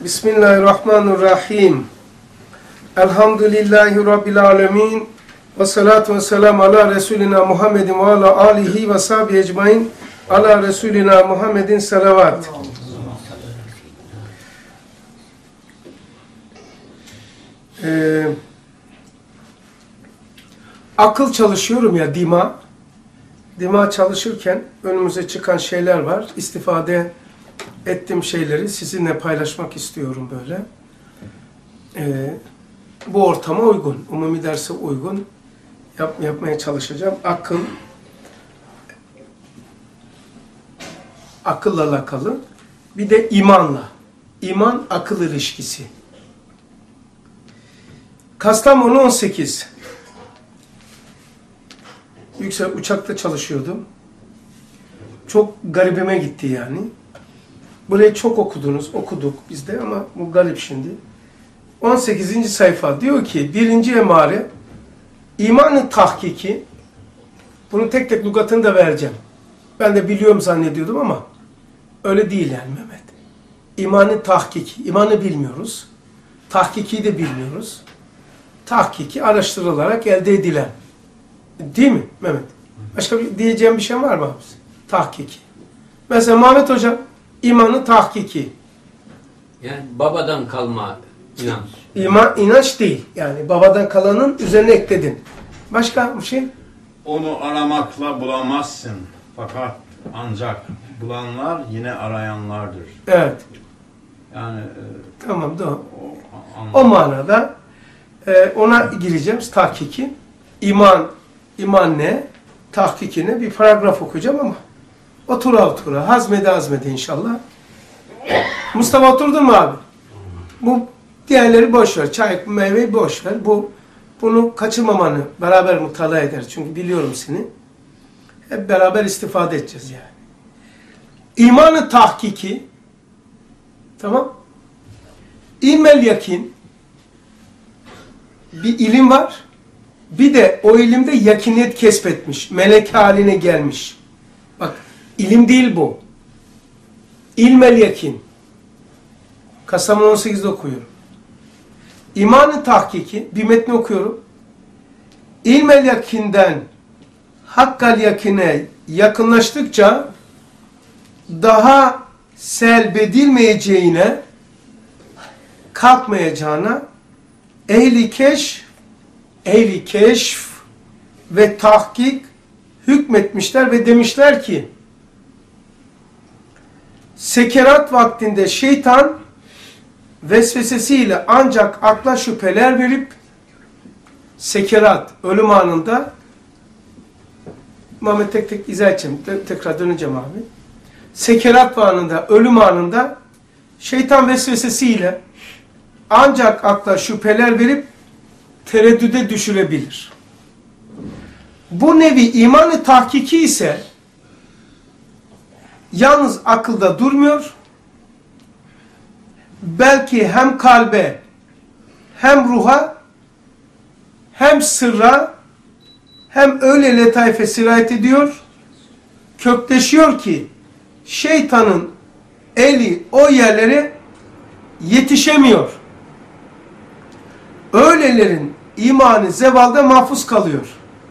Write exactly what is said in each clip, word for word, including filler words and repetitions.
Bismillahirrahmanirrahim. Elhamdülillahi Rabbil alemin. Ve salatu ve selamu ala Resulina Muhammedin ve ala alihi ve sahbihi ecmain. Ala Resulina Muhammedin salavat. Ee, akıl çalışıyorum ya, dima. Dima çalışırken önümüze çıkan şeyler var. İstifade ettiğim şeyleri sizinle paylaşmak istiyorum böyle. Ee, bu ortama uygun, umumi derse uygun yap, yapmaya çalışacağım. Akıl, akılla alakalı. Bir de imanla. İman, akıl ilişkisi. Kastamonu on sekiz. Yüksel uçakta çalışıyordum. Çok garibime gitti yani. Burayı çok okudunuz, okuduk biz de ama bu garip şimdi. on sekizinci sayfa diyor ki, birinci emare, imanın tahkiki, bunu tek tek lügatını da vereceğim. Ben de biliyorum zannediyordum ama öyle değil yani Mehmet. İmanın tahkiki, imanı bilmiyoruz. Tahkiki de bilmiyoruz. Tahkiki araştırılarak elde edilen. Değil mi Mehmet? Başka bir diyeceğim bir şey var mı abi? Tahkiki. Mesela Mehmet Hocam, İmanı tahkiki. Yani babadan kalma inanç. İman, inanç değil. Yani babadan kalanın üzerine ekledin. Başka bir şey? Onu aramakla bulamazsın. Fakat ancak bulanlar yine arayanlardır. Evet. Yani e, tamam doğru. O, o manada e, ona gireceğim. Tahkiki. İman, iman ne? Tahkiki ne? Bir paragraf okuyacağım ama otura otura, hazmede hazmede inşallah. Mustafa oturdun mu abi? Bu diğerleri boş ver. Çay, meyveyi boş ver. Bu, bunu kaçırmamanı beraber mutala eder. Çünkü biliyorum seni. Hep beraber istifade edeceğiz yani. İmanı tahkiki, tamam. İlmel yakin, bir ilim var. Bir de o ilimde yakiniyet kesbetmiş. Melek haline gelmiş. Bak, İlim değil bu. İlmel yakin. Kastamonu on sekizde okuyorum. İmanın tahkiki, bir metni okuyorum. İlmel yakinden hakkal yakine yakınlaştıkça daha selbedilmeyeceğine, kalkmayacağına ehli keşf, ehli keşf ve tahkik hükmetmişler ve demişler ki, sekerat vaktinde şeytan vesvesesiyle ancak akla şüpheler verip, sekerat, ölüm anında, Mehmet tek tek izah edeceğim, tekrar döneceğim abi. Sekerat anında, ölüm anında, şeytan vesvesesiyle ancak akla şüpheler verip, tereddüde düşürebilir. Bu nevi imanı tahkiki ise, yalnız akılda durmuyor, belki hem kalbe, hem ruha, hem sırra, hem öyle letaife sirayet ediyor, kökleşiyor ki, şeytanın eli o yerlere yetişemiyor. Öylelerin imanı zevalda mahfuz kalıyor.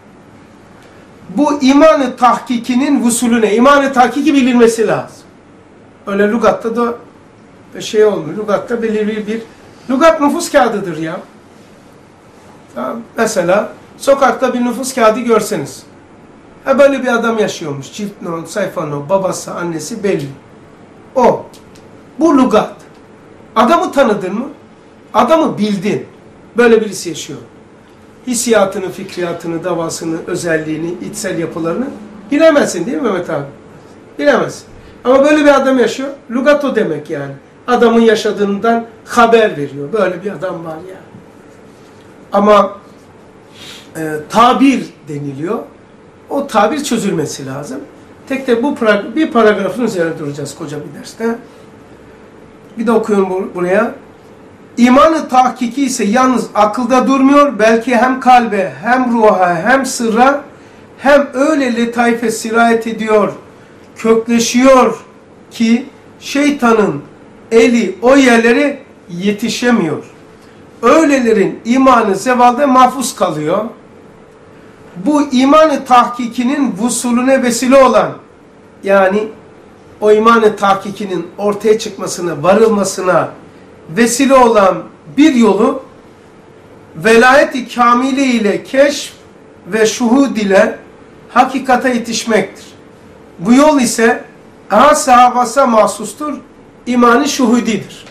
Bu imanı tahkikinin vusulüne, imanı tahkiki bilinmesi lazım. Öyle lügatta da şey olmuyor. Lügatta belirli bir, lügat nüfus kağıdıdır ya. Tamam. Mesela sokakta bir nüfus kağıdı görseniz, ha böyle bir adam yaşıyormuş. Çift non, sayfa non, babası, annesi belli. O. Bu lügat. Adamı tanıdın mı? Adamı bildin. Böyle birisi yaşıyor. Hissiyatını, fikriyatını, davasını, özelliğini, içsel yapılarını bilemezsin değil mi Mehmet abi? Bilemezsin. Ama böyle bir adam yaşıyor. Lugato demek yani. Adamın yaşadığından haber veriyor. Böyle bir adam var yani. Ama e, tabir deniliyor. O tabir çözülmesi lazım. Tek tek bu paragraf, bir paragrafın üzerine duracağız koca bir derste. Bir de okuyorum buraya. İmanı tahkiki ise yalnız akılda durmuyor, belki hem kalbe, hem ruha, hem sırra, hem öyle letaife sirayet ediyor, kökleşiyor ki şeytanın eli o yerlere yetişemiyor. Öylelerin imanı zevalde mahfuz kalıyor. Bu imanı tahkikinin vusulüne vesile olan, yani o imanı tahkikinin ortaya çıkmasına, varılmasına vesile olan bir yolu velayet-i kamile ile keşf ve şuhud ile hakikate yetişmektir. Bu yol ise aha sahabasa mahsustur, imanı şuhudidir.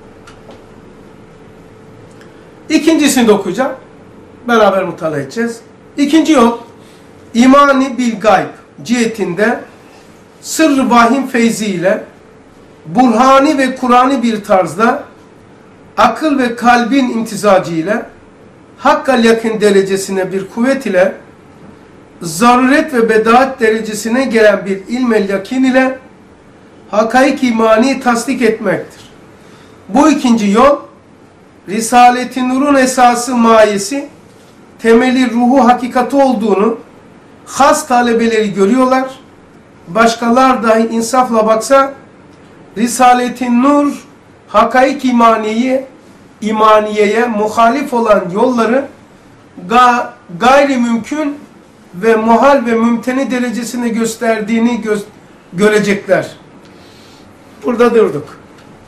İkincisini de okuyacağım. Beraber mutala edeceğiz. İkinci yol, imani bil gayb cihetinde sırrı vahim feyzi ile burhani ve Kur'an'ı bir tarzda akıl ve kalbin imtizacı ile hakkal yakın derecesine bir kuvvet ile zaruret ve bedaat derecesine gelen bir ilmel yakin ile hakaik imani tasdik etmektir. Bu ikinci yol, Risalet-i Nur'un esası mayesi, temeli ruhu hakikati olduğunu has talebeleri görüyorlar. Başkalar dahi insafla baksa Risalet-i Nur hakaik imaniye, imaniyeye muhalif olan yolları ga, gayri mümkün ve muhal ve mümteni derecesine gösterdiğini gö görecekler. Burada durduk.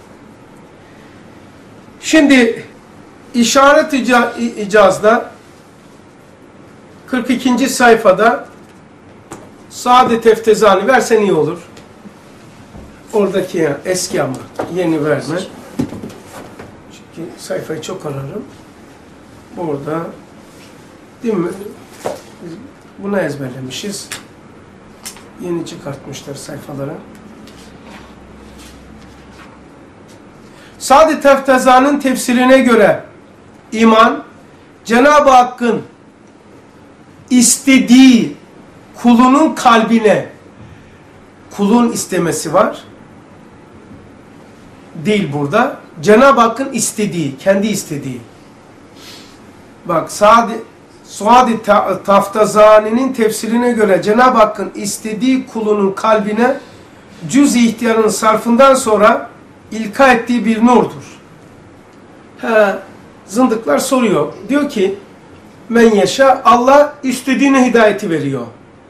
Şimdi işaret icazda kırk ikinci sayfada Saadet Eftezani versen iyi olur. Oradaki ya, eski ama yeni verme. Çünkü sayfayı çok ararım. Burada değil mi? Biz bunu ezberlemişiz. Yeni çıkartmışlar sayfalara. Saadet Eftezani'nin tefsirine göre iman, Cenab-ı Hakk'ın istediği kulunun kalbine, kulun istemesi var. Değil burada. Cenab-ı Hakk'ın istediği, kendi istediği. Bak, Saadet Suadi Taftazani'nin tefsirine göre Cenab-ı Hakk'ın istediği kulunun kalbine cüz-i ihtiyarın sarfından sonra ilka ettiği bir nurdur. He, zındıklar soruyor. Diyor ki, men yaşa, Allah istediğine hidayeti veriyor.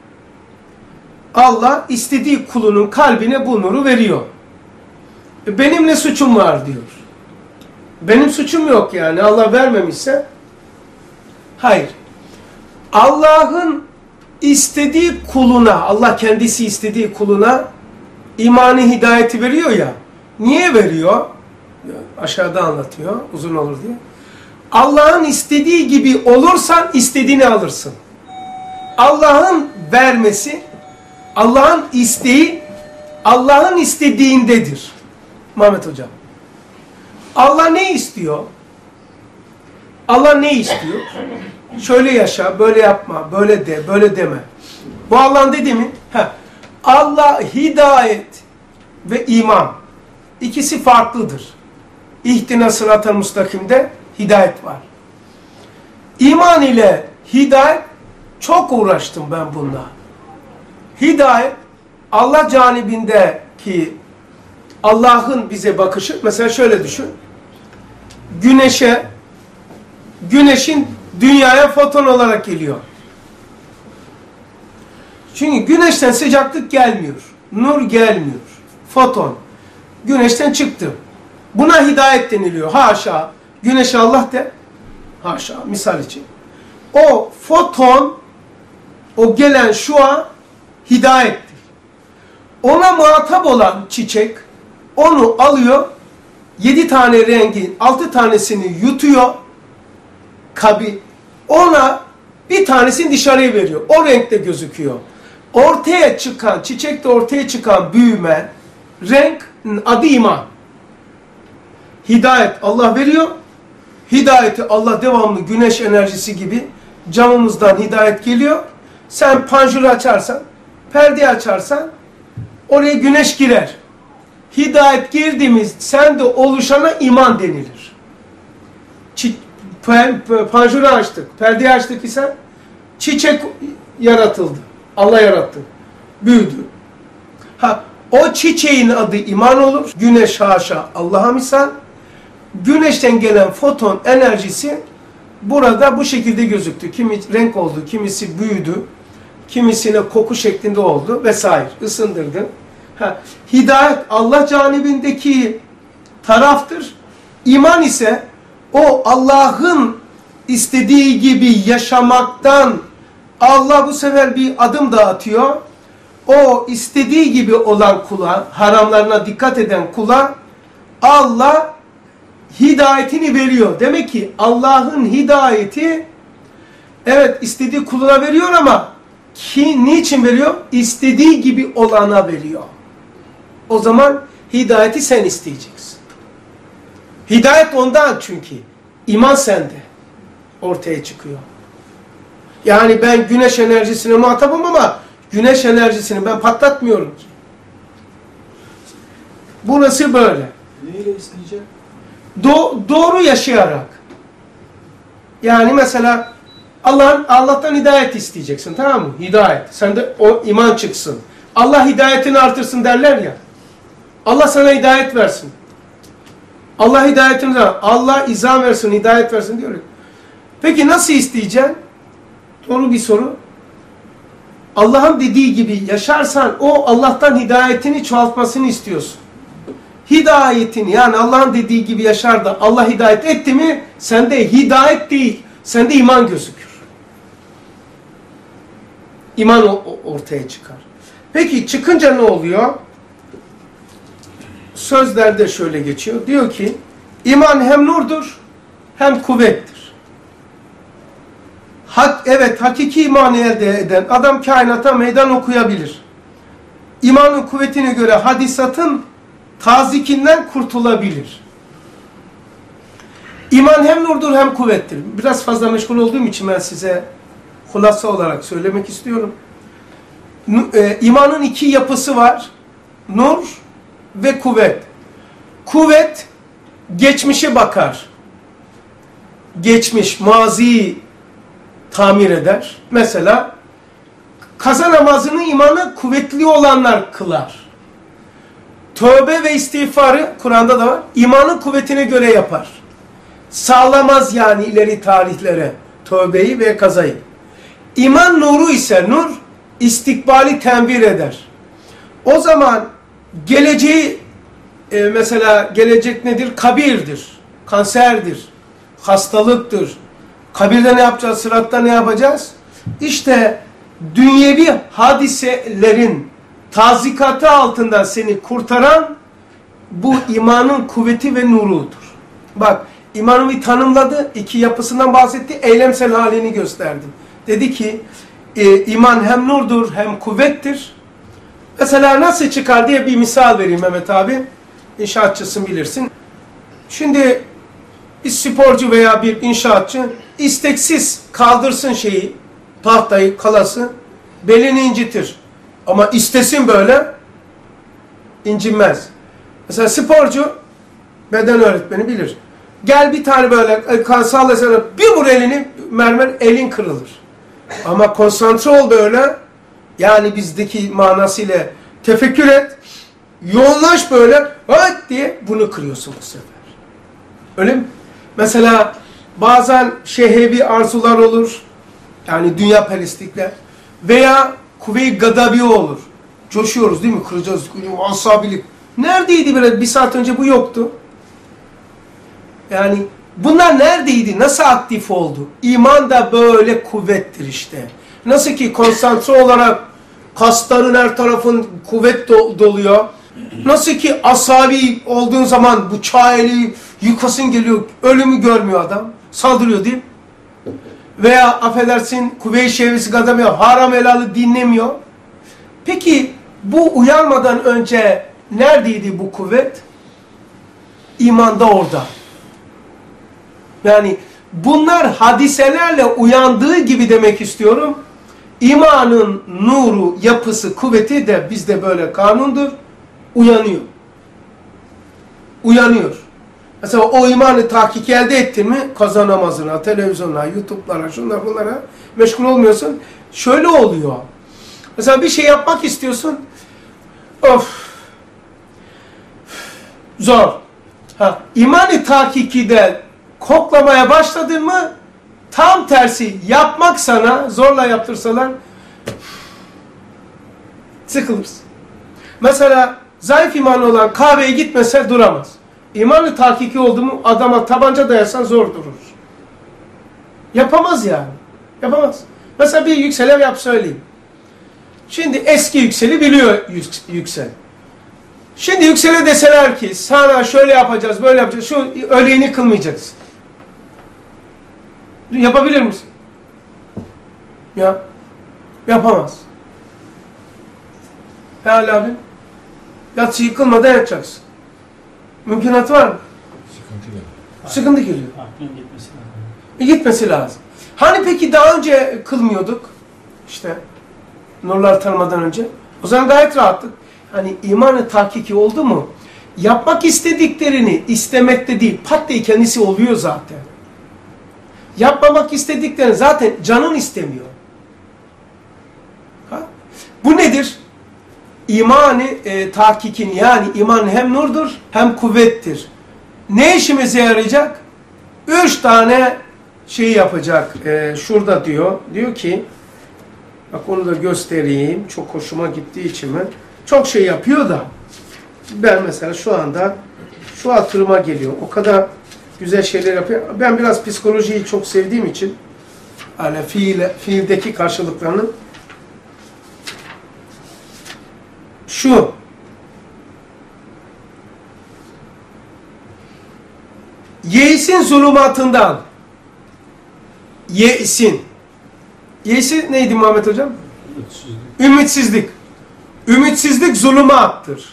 Allah istediği kulunun kalbine bu nuru veriyor. E benim ne suçum var diyor. Benim suçum yok yani, Allah vermemişse. Hayır. Allah'ın istediği kuluna, Allah kendisi istediği kuluna imani hidayeti veriyor ya. Niye veriyor? Aşağıda anlatıyor, uzun olur diye. Allah'ın istediği gibi olursan istediğini alırsın. Allah'ın vermesi, Allah'ın isteği, Allah'ın istediğindedir. Mehmet Hocam. Allah ne istiyor? Allah ne istiyor? Şöyle yaşa, böyle yapma, böyle de, böyle deme. Bu Allah'ın dediği mi? Heh. Allah hidayet ve iman. İkisi farklıdır. İhtina sırat-ı müstakimde hidayet var. İman ile hidayet, çok uğraştım ben bununla. Hidayet, Allah canibindeki Allah'ın bize bakışı, mesela şöyle düşün. Güneşe, güneşin dünyaya foton olarak geliyor. Çünkü güneşten sıcaklık gelmiyor. Nur gelmiyor. Foton. Güneşten çıktı. Buna hidayet deniliyor. Haşa. Güneşe Allah de. Haşa. Misal için. O foton, o gelen şua hidayettir. Ona muhatap olan çiçek onu alıyor, yedi tane rengin altı tanesini yutuyor, kabi, ona bir tanesini dışarıya veriyor. O renkte gözüküyor. Ortaya çıkan, çiçekte ortaya çıkan büyüme, renk adı iman. Hidayet Allah veriyor. Hidayeti Allah devamlı güneş enerjisi gibi camımızdan hidayet geliyor. Sen panjuru açarsan, perdeyi açarsan oraya güneş girer. Hidayet girdiğimiz sende oluşana iman denilir. Panjuru açtık, perdeyi açtık ise çiçek yaratıldı. Allah yarattı. Büyüdü. Ha, O çiçeğin adı iman olur. Güneş haşa Allah'a misal. Güneşten gelen foton enerjisi burada bu şekilde gözüktü. Kimi renk oldu, kimisi büyüdü, kimisine koku şeklinde oldu vesaire. Isındırdı. Ha, hidayet Allah canibindeki taraftır. İman ise o Allah'ın istediği gibi yaşamaktan Allah bu sefer bir adım daha atıyor. O istediği gibi olan kula, haramlarına dikkat eden kula Allah hidayetini veriyor. Demek ki Allah'ın hidayeti evet istediği kuluna veriyor ama ki niçin veriyor? İstediği gibi olana veriyor. O zaman hidayeti sen isteyeceksin. Hidayet ondan çünkü. İman sende ortaya çıkıyor. Yani ben güneş enerjisine muhatabım ama güneş enerjisini ben patlatmıyorum ki. Burası böyle. Neyle isteyecek? Do doğru yaşayarak. Yani mesela Allah'ın Allah'tan hidayet isteyeceksin, tamam mı? Hidayet. Sende o iman çıksın. Allah hidayetini artırsın derler ya. Allah sana hidayet versin. Allah hidayetini ver. Allah izah versin, hidayet versin diyor. Peki nasıl isteyeceksin? Doğru bir soru. Allah'ın dediği gibi yaşarsan o Allah'tan hidayetini çoğaltmasını istiyorsun. Hidayetini yani Allah'ın dediği gibi yaşar da Allah hidayet etti mi sende hidayet değil, sende iman gözükür. İman ortaya çıkar. Peki çıkınca ne oluyor? Sözlerde şöyle geçiyor. Diyor ki iman hem nurdur hem kuvvettir. Hak, evet hakiki imanı elde eden adam kainata meydan okuyabilir. İmanın kuvvetine göre hadisatın tazikinden kurtulabilir. İman hem nurdur hem kuvvettir. Biraz fazla meşgul olduğum için ben size hulasa olarak söylemek istiyorum. İmanın iki yapısı var. Nur ve kuvvet. Kuvvet geçmişe bakar. Geçmiş, maziyi tamir eder. Mesela kaza namazını imanı kuvvetli olanlar kılar. Tövbe ve istiğfarı Kur'an'da da var. İmanın kuvvetine göre yapar. Sağlamaz yani ileri tarihlere tövbeyi ve kazayı. İman nuru ise nur istikbali tembir eder. O zaman geleceği e, mesela gelecek nedir? Kabirdir, kanserdir, hastalıktır. Kabirde ne yapacağız? Sıratta ne yapacağız? İşte dünyevi hadiselerin tazikatı altında seni kurtaran bu imanın kuvveti ve nurudur. Bak imanı bir tanımladı, iki yapısından bahsetti, eylemsel halini gösterdi. Dedi ki e, iman hem nurdur hem kuvvettir. Mesela nasıl çıkar diye bir misal vereyim Mehmet abi. İnşaatçısın bilirsin. Şimdi bir sporcu veya bir inşaatçı isteksiz kaldırsın şeyi, tahtayı, kalası, belini incitir. Ama istesin böyle, incinmez. Mesela sporcu, beden öğretmeni bilir. Gel bir tane böyle, sallasana, bir vur elini, mermer, elin kırılır. Ama konsantre ol böyle, yani bizdeki manasıyla tefekkür et, yoğunlaş böyle, evet diye bunu kırıyorsun bu sefer. Öyle mi? Mesela bazen şehvevi arzular olur, yani dünya perestlikler veya kuvve-i gadabi olur. Coşuyoruz değil mi? Kıracağız, asabilik. Neredeydi böyle bir saat önce bu yoktu. Yani bunlar neredeydi? Nasıl aktif oldu? İman da böyle kuvvettir işte. Nasıl ki konsantre olarak kasların her tarafın kuvvet do doluyor. Nasıl ki asabi olduğun zaman bıçağı eli yıkasın geliyor. Ölümü görmüyor adam. Saldırıyor değil mi? Veya affedersin kuvve-i şehvesi gadabi haram helalı dinlemiyor. Peki bu uyanmadan önce neredeydi bu kuvvet? İmanda orada. Yani bunlar hadiselerle uyandığı gibi demek istiyorum. İmanın nuru, yapısı, kuvveti de bizde böyle kanundur. Uyanıyor. Uyanıyor. Mesela o imanı tahkik elde ettin mi kaza namazına, televizyona, YouTube'lara, şunlara bunlara meşgul olmuyorsun. Şöyle oluyor. Mesela bir şey yapmak istiyorsun. Of Zor. Ha, iman-ı tahkikide koklamaya başladın mı tam tersi yapmak sana zorla yaptırsalar sıkılırsın. Mesela zayıf imanı olan kahveye gitmese duramaz. İman-ı tahkiki oldu mu adama tabanca dayasan zor durur. Yapamaz yani. Yapamaz. Mesela bir yükselev yap söyleyeyim. Şimdi eski yükseli biliyor yüksel. Şimdi yüksele deseler ki sana şöyle yapacağız, böyle yapacağız, şu öğleyin kılmayacaksın. Yapabilir misin? Ya. Yapamaz. Herhalde abi. Yatsıyı kılmadan yatacaksın. Mümkünatı var mı? Sıkıntı geliyor. Sıkıntı geliyor. Aklın gitmesi lazım. E gitmesi lazım. Hani peki daha önce kılmıyorduk? İşte nurlar tanımadan önce. O zaman gayet rahattık. Hani imanı tahkiki oldu mu? Yapmak istediklerini istemekte değil, pat diye kendisi oluyor zaten. Yapmamak istediklerini zaten canın istemiyor. Ha? Bu nedir? İmanı e, tahkikin, yani iman hem nurdur hem kuvvettir. Ne işimize yarayacak? Üç tane şey yapacak. E, şurada diyor. Diyor ki, bak onu da göstereyim. Çok hoşuma gittiği için ben. Çok şey yapıyor da. Ben mesela şu anda şu hatırıma geliyor. O kadar güzel şeyler yapıyor. Ben biraz psikolojiyi çok sevdiğim için hani fiil, fiildeki karşılıklarını şu Yeis'in zulümatından Yeis'in Yeis'i neydi Muhammed Hocam? Ümitsizlik. Ümitsizlik. Ümitsizlik zulümattır.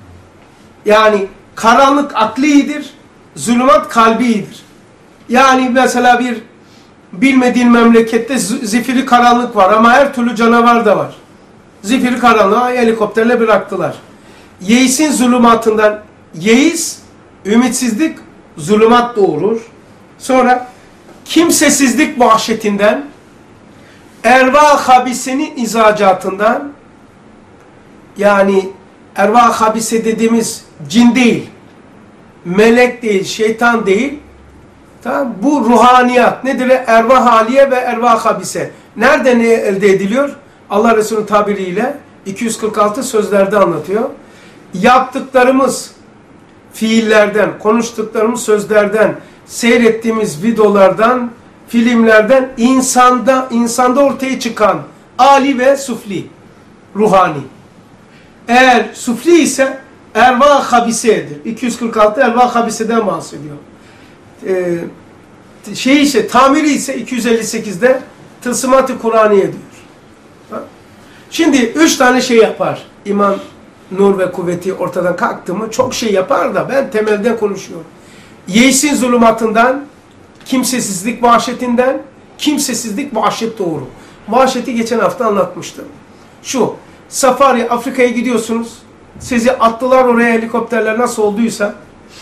Yani karanlık aklidir, zulümat kalbidir. Yani mesela bir bilmediğin memlekette zifiri karanlık var ama her türlü canavar da var. Zifiri karanlığı helikopterle bıraktılar. Yeis'in zulümatından, yeis, ümitsizlik, zulümat doğurur. Sonra kimsesizlik vahşetinden, erva-ı habisenin izacatından, yani erva-ı habise dediğimiz cin değil, melek değil, şeytan değil, tamam? Bu ruhaniyat nedir? Erva haliye ve erva habise. Nereden elde ediliyor? Allah Resulü'nün tabiriyle iki yüz kırk altı sözlerde anlatıyor. Yaptıklarımız fiillerden, konuştuklarımız sözlerden, seyrettiğimiz videolardan, filmlerden, insanda insanda ortaya çıkan âli ve sufli, ruhani. Eğer sufli ise erva habisedir. iki yüz kırk altı erva habiseden bahsediyor. Ee, şey ise tamiri ise iki yüz elli sekizde tılsımat-ı Kur'aniye diyor. Ha? Şimdi üç tane şey yapar. İman, nur ve kuvveti ortadan kalktı mı çok şey yapar da ben temelden konuşuyorum. Yeis'in zulümatından, kimsesizlik vahşetinden, kimsesizlik vahşet doğru. Vahşeti geçen hafta anlatmıştım. Şu, safari Afrika'ya gidiyorsunuz. Sizi attılar oraya helikopterler nasıl olduysa.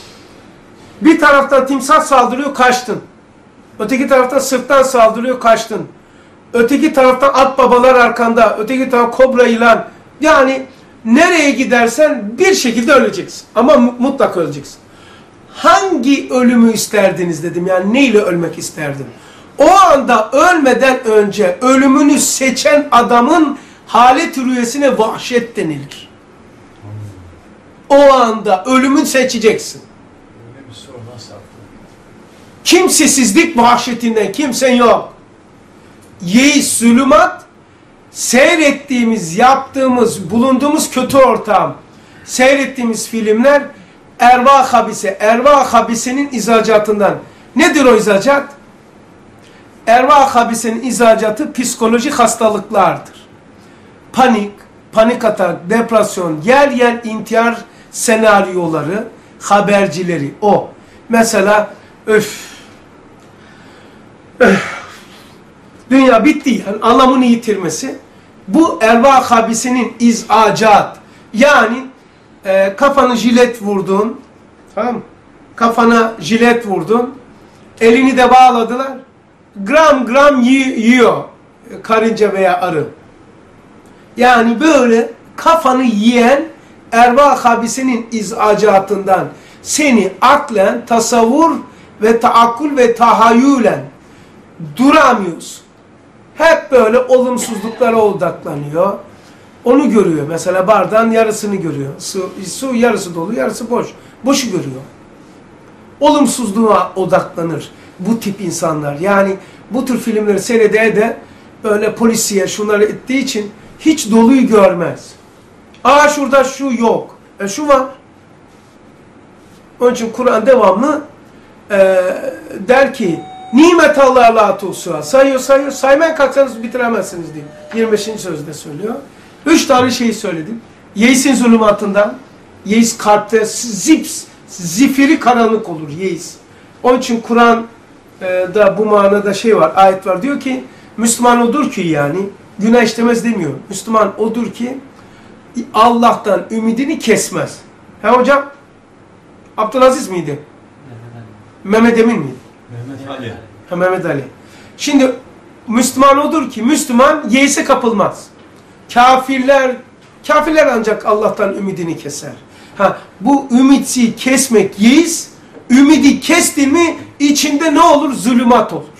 Bir taraftan timsah saldırıyor, kaçtın. Öteki taraftan sırttan saldırıyor, kaçtın. Öteki taraftan at babalar arkanda, öteki taraftan kobra yılan. Yani nereye gidersen bir şekilde öleceksin. Ama mutlaka öleceksin. Hangi ölümü isterdiniz dedim. Yani neyle ölmek isterdim? O anda ölmeden önce ölümünü seçen adamın halet-i rüyesine vahşet denilir. O anda ölümünü seçeceksin. Öyle bir soru nasıl aklı? Kimsesizlik vahşetinden kimsen yok. Yeis, zulümat, seyrettiğimiz, yaptığımız, bulunduğumuz kötü ortam, seyrettiğimiz filmler, erva habise, erva habisenin izacatından. Nedir o izacat? Erva habisenin izacatı psikolojik hastalıklardır. Panik, panik atak, depresyon, yer yer intihar senaryoları, habercileri o. Mesela öf, öf dünya bitti yani anlamını yitirmesi. Bu erva habisinin izacat. Yani e, kafanı jilet vurdun, tamam mı? Kafana jilet vurdun, elini de bağladılar. Gram gram yiyor karınca veya arı. Yani böyle kafanı yiyen erva habisinin izacatından, seni aklen, tasavvur ve taakkul ve tahayyülen duramıyorsun. Hep böyle olumsuzluklara odaklanıyor. Onu görüyor. Mesela bardağın yarısını görüyor. Su, su yarısı dolu, yarısı boş. Boşu görüyor. Olumsuzluğa odaklanır bu tip insanlar. Yani bu tür filmleri seyrede de böyle polisiye şunları ettiği için hiç doluyu görmez. Aa şurada şu yok. E şu var. Onun için Kur'an devamlı e, der ki nimet Allah'a la tuhsuha. Sayıyor sayıyor. Saymaya kalksanız bitiremezsiniz diye. yirmi beşinci sözde söylüyor. Üç tane şey söyledim. Yeis'in zulümatından. Yeis kalpte zips, zifiri karanlık olur yeis. Onun için Kur'an'da bu manada şey var, ayet var. Diyor ki Müslüman odur ki yani günah işlemez demiyor. Müslüman odur ki Allah'tan ümidini kesmez. He hocam? Abdülaziz miydi? Mehmet Emin miydi? Mehmet Ali. Ha, Mehmet Ali. Şimdi Müslüman odur ki Müslüman yeise kapılmaz. Kafirler kafirler ancak Allah'tan ümidini keser. Ha bu ümidi kesmek yeis, ümidi kesti mi içinde ne olur? Zulümat olur.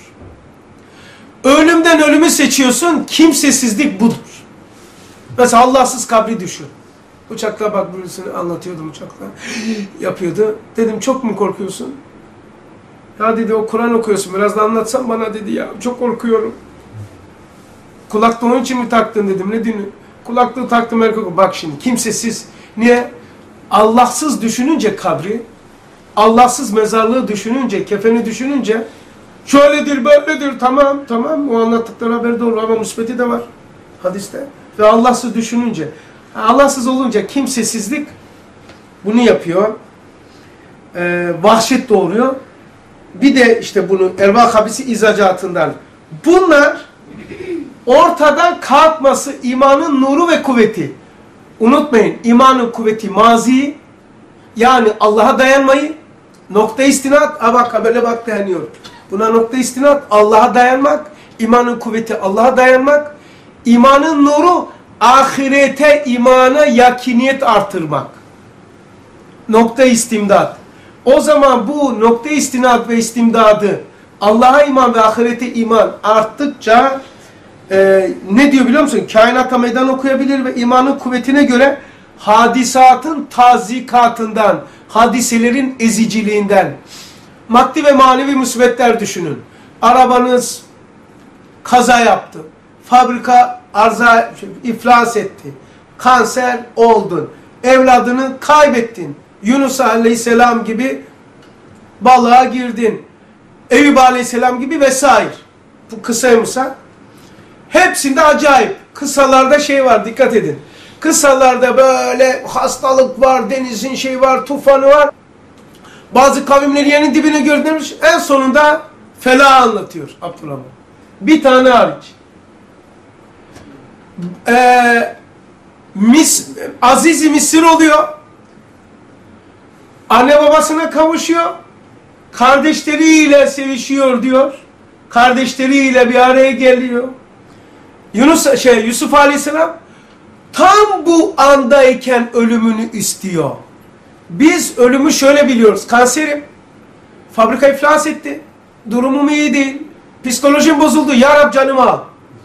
Ölümden ölümü seçiyorsun, kimsesizlik budur. Mesela Allahsız kabri düşün. Uçakta bak birisini anlatıyordum uçakta. Yapıyordu. Dedim çok mu korkuyorsun? Ya dedi o Kur'an okuyorsun biraz da anlatsan bana dedi ya çok korkuyorum. Kulaklığı onun için mi taktın dedim ne dinle? Kulaklığı taktım erkek. Bak şimdi kimsesiz. Niye? Allahsız düşününce kabri, Allahsız mezarlığı düşününce, kefeni düşününce şöyledir böyledir tamam tamam o anlattıkları haberde olur ama müsbeti de var hadiste. Ve Allahsız düşününce, Allahsız olunca kimsesizlik bunu yapıyor. Ee, vahşet doğuruyor. Bir de işte bunu erva habisi izacatından. Bunlar ortadan kalkması imanın nuru ve kuvveti. Unutmayın imanın kuvveti mazi yani Allah'a dayanmayı nokta istinat ha bak böyle bak dayanıyor. Buna nokta istinat Allah'a dayanmak, imanın kuvveti Allah'a dayanmak, imanın nuru ahirete imana yakiniyet artırmak. Nokta istimdat. O zaman bu nokta istinat ve istimdadı Allah'a iman ve ahirete iman arttıkça e, ne diyor biliyor musun? Kainata meydan okuyabilir ve imanın kuvvetine göre hadisatın tazikatından, hadiselerin eziciliğinden, maddi ve manevi musibetler düşünün. Arabanız kaza yaptı. Fabrika arıza, iflas etti. Kanser oldun. Evladını kaybettin. Yunus Aleyhisselam gibi balığa girdin. Eyüp Aleyhisselam gibi vesaire. Bu kısaymışsa. Hepsinde acayip. Kısalarda şey var dikkat edin. Kısalarda böyle hastalık var, denizin şeyi var, tufanı var. Bazı kavimleri yerin dibine gördürmüş. En sonunda felah anlatıyor Abdurrahman. Bir tane hariç. Ee, Mis, Aziz-i Mısır oluyor. Anne babasına kavuşuyor. Kardeşleriyle sevişiyor diyor. Kardeşleriyle bir araya geliyor. Yunus şey Yusuf Aleyhisselam tam bu andayken ölümünü istiyor. Biz ölümü şöyle biliyoruz. Kanserim. Fabrika iflas etti. Durumum iyi değil. Psikolojim bozuldu. Ya Rab canımı al.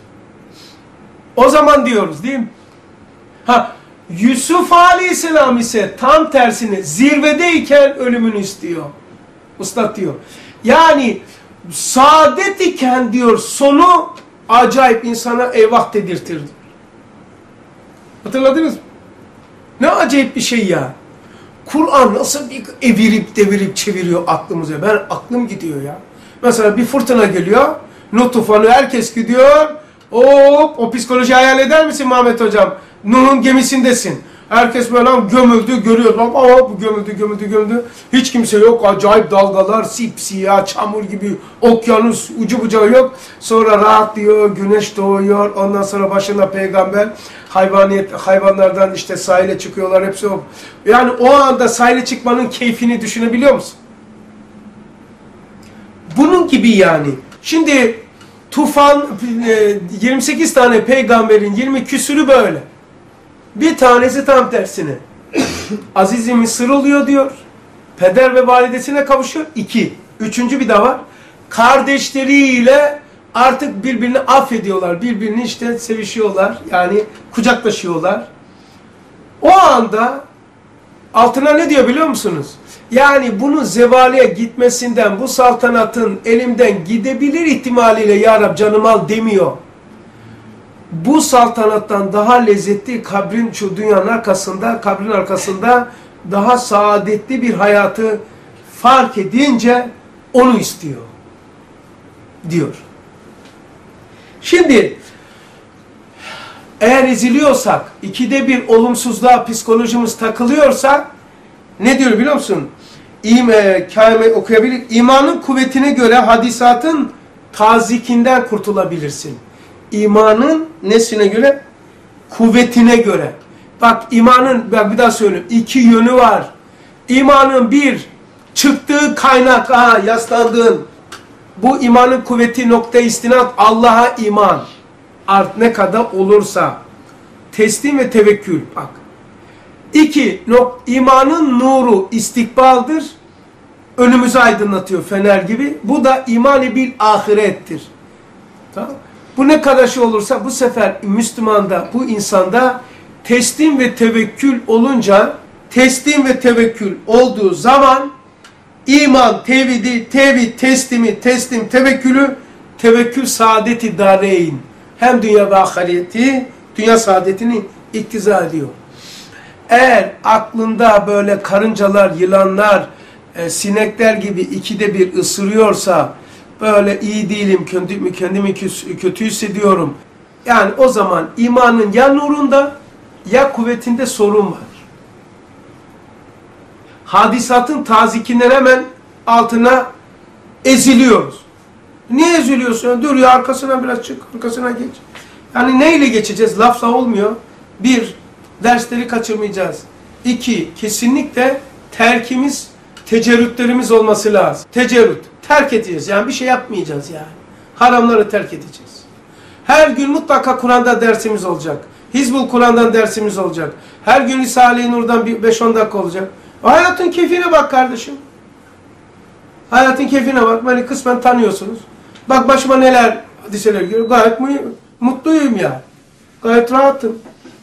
O zaman diyoruz değil mi? Ha, Yusuf Aleyhisselam ise tam tersine zirvedeyken ölümünü istiyor. Ustad diyor. Yani saadet iken diyor sonu acayip insana eyvah dedirtir. Hatırladınız mı? Ne acayip bir şey ya. Kur'an nasıl bir evirip devirip çeviriyor aklımıza. Ben aklım gidiyor ya. Mesela bir fırtına geliyor. Nuh tufanı herkes gidiyor. Hop, o psikoloji hayal eder misin Mehmet hocam? Nuh'un gemisindesin. Herkes böyle gömüldü, görüyor. Bak, hop, gömüldü, gömüldü, gömüldü. Hiç kimse yok. Acayip dalgalar, sipsiyah, çamur gibi, okyanus, ucu bucağı yok. Sonra rahatlıyor, güneş doğuyor. Ondan sonra başında peygamber, hayvaniyet, hayvanlardan işte sahile çıkıyorlar. Hepsi o. Yani o anda sahile çıkmanın keyfini düşünebiliyor musun? Bunun gibi yani. Şimdi tufan, yirmi sekiz tane peygamberin yirmi küsürü böyle. Bir tanesi tam tersine. Aziz-i Mısır oluyor diyor. Peder ve validesine kavuşuyor. İki. Üçüncü bir daha var. Kardeşleriyle artık birbirini affediyorlar. Birbirini işte sevişiyorlar. Yani kucaklaşıyorlar. O anda altına ne diyor biliyor musunuz? Yani bunun zevaliye gitmesinden, bu saltanatın elimden gidebilir ihtimaliyle ya Rab canımı al demiyor. Bu saltanattan daha lezzetli kabrin, şu dünyanın arkasında, kabrin arkasında daha saadetli bir hayatı fark edince onu istiyor. Diyor. Şimdi eğer eziliyorsak, ikide bir olumsuzluğa psikolojimiz takılıyorsa ne diyor biliyor musun? İm, Kâme okuyabilir. İmanın kuvvetine göre hadisatın tazikinden kurtulabilirsin. İmanın nesine göre? Kuvvetine göre. Bak imanın, bak bir daha söyleyeyim, iki yönü var. İmanın bir, çıktığı kaynak, ha, yaslandığın, bu imanın kuvveti nokta istinat, Allah'a iman. Art ne kadar olursa. Teslim ve tevekkül, bak. İki, nok, imanın nuru istikbaldır. Önümüzü aydınlatıyor fener gibi. Bu da iman-ı bil ahirettir. Tamam. Bu ne kadar şey olursa bu sefer Müslümanda, bu insanda teslim ve tevekkül olunca, teslim ve tevekkül olduğu zaman iman, tevhidi, tevhid, teslimi, teslim, tevekkülü, tevekkül saadeti dareyn. Hem dünya ve ahireti, dünya saadetini iktiza ediyor. Eğer aklında böyle karıncalar, yılanlar, e, sinekler gibi ikide bir ısırıyorsa, böyle iyi değilim, kendimi, kendimi kötü hissediyorum. Yani o zaman imanın ya nurunda ya kuvvetinde sorun var. Hadisatın tazikinden hemen altına eziliyoruz. Niye eziliyorsun? Dur ya arkasına biraz çık, arkasına geç. Yani neyle geçeceğiz? Lafla olmuyor. Bir, dersleri kaçırmayacağız. İki, kesinlikle terkimiz, tecerrütlerimiz olması lazım. Tecerrüt. Terk edeceğiz. Yani bir şey yapmayacağız yani. Haramları terk edeceğiz. Her gün mutlaka Kur'an'da dersimiz olacak. Hizbul Kur'an'dan dersimiz olacak. Her gün Risale-i Nur'dan beş on dakika olacak. Hayatın keyfine bak kardeşim. Hayatın keyfine bak. Beni kısmen tanıyorsunuz. Bak başıma neler hadiseler geliyor. Gayet mutluyum yani. Gayet rahatım.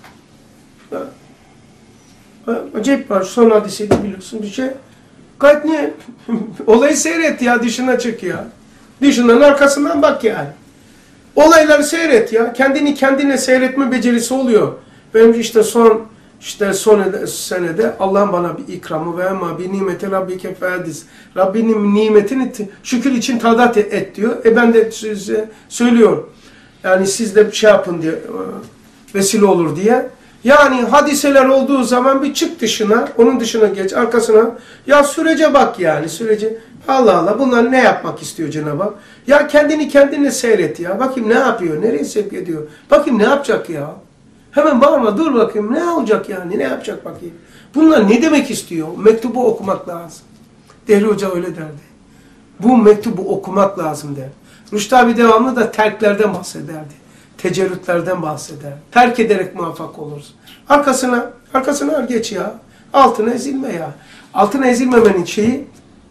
Acayip var. Son hadiseyi de biliyorsun bir şey. Gayet niye? Olayı seyret ya. Dışına çık ya. Dışından arkasından bak yani. Olayları seyret ya. Kendini kendine seyretme becerisi oluyor. Benim işte son işte son senede Allah'ın bana bir ikramı ve ama bir nimeti Rabbike fe'adis. Rabbinin nimetini şükür için tadat et diyor. E ben de size söylüyorum. Yani siz de bir şey yapın diye vesile olur diye. Yani hadiseler olduğu zaman bir çık dışına, onun dışına geç, arkasına. Ya sürece bak yani, sürece. Allah Allah, bunlar ne yapmak istiyor Cenab-ı Hak? Ya kendini kendine seyret ya. Bakayım ne yapıyor, nereye sevk ediyor? Bakayım ne yapacak ya? Hemen bağırma, dur bakayım ne olacak yani, ne yapacak bakayım? Bunlar ne demek istiyor? Mektubu okumak lazım. Dehri Hoca öyle derdi. Bu mektubu okumak lazım der. Rüştü abi devamlı da terklerden bahsederdi. Tecerrütlerden bahseder. Terk ederek muvaffak oluruz. Arkasına, arkasına geç ya. Altına ezilme ya. Altına ezilmemenin şeyi,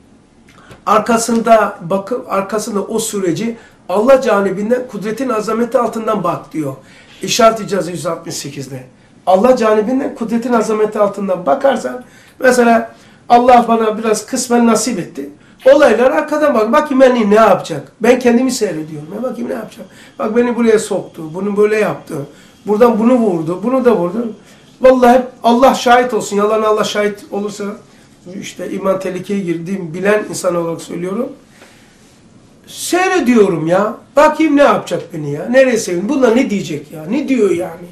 arkasında bakıp, arkasında o süreci Allah canibinden, kudretin azameti altından bak diyor. İşaret-i Cazı yüz altmış sekizde. Allah canibinden, kudretin azameti altından bakarsan, mesela Allah bana biraz kısmen nasip etti. Olaylar arkadan bak. Bakayım beni ne yapacak? Ben kendimi seyrediyorum. Ben bakayım ne yapacak? Bak beni buraya soktu. Bunu böyle yaptı. Buradan bunu vurdu. Bunu da vurdu. Vallahi hep Allah şahit olsun. Yalan Allah şahit olursa işte iman tehlikeye girdiğim bilen insan olarak söylüyorum. Seyrediyorum ya. Bakayım ne yapacak beni ya. Nereye sevin? Bunlar ne diyecek ya? Ne diyor yani?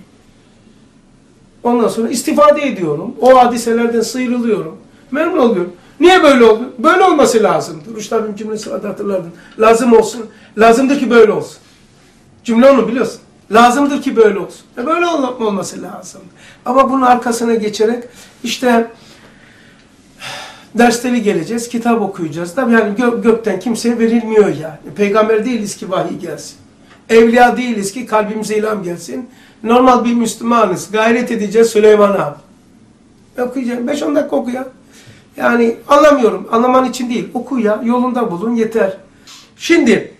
Ondan sonra istifade ediyorum. O hadiselerden sıyrılıyorum. Memnun oluyorum. Niye böyle oldu? Böyle olması lazımdı. Rüştü abim cümlesi vardı hatırlardın. Lazım olsun. Lazımdır ki böyle olsun. Cümle onu biliyorsun. Lazımdır ki böyle olsun. E böyle olması lazım. Ama bunun arkasına geçerek işte dersleri geleceğiz, kitap okuyacağız. Tabii yani gö gökten kimseye verilmiyor yani. Peygamber değiliz ki vahiy gelsin. Evliya değiliz ki kalbimize ilham gelsin. Normal bir Müslümanız. Gayret edeceğiz Süleyman abi. Okuyacağım. beş on dakika oku ya. Yani anlamıyorum. Anlaman için değil. Oku ya. Yolunda bulun. Yeter. Şimdi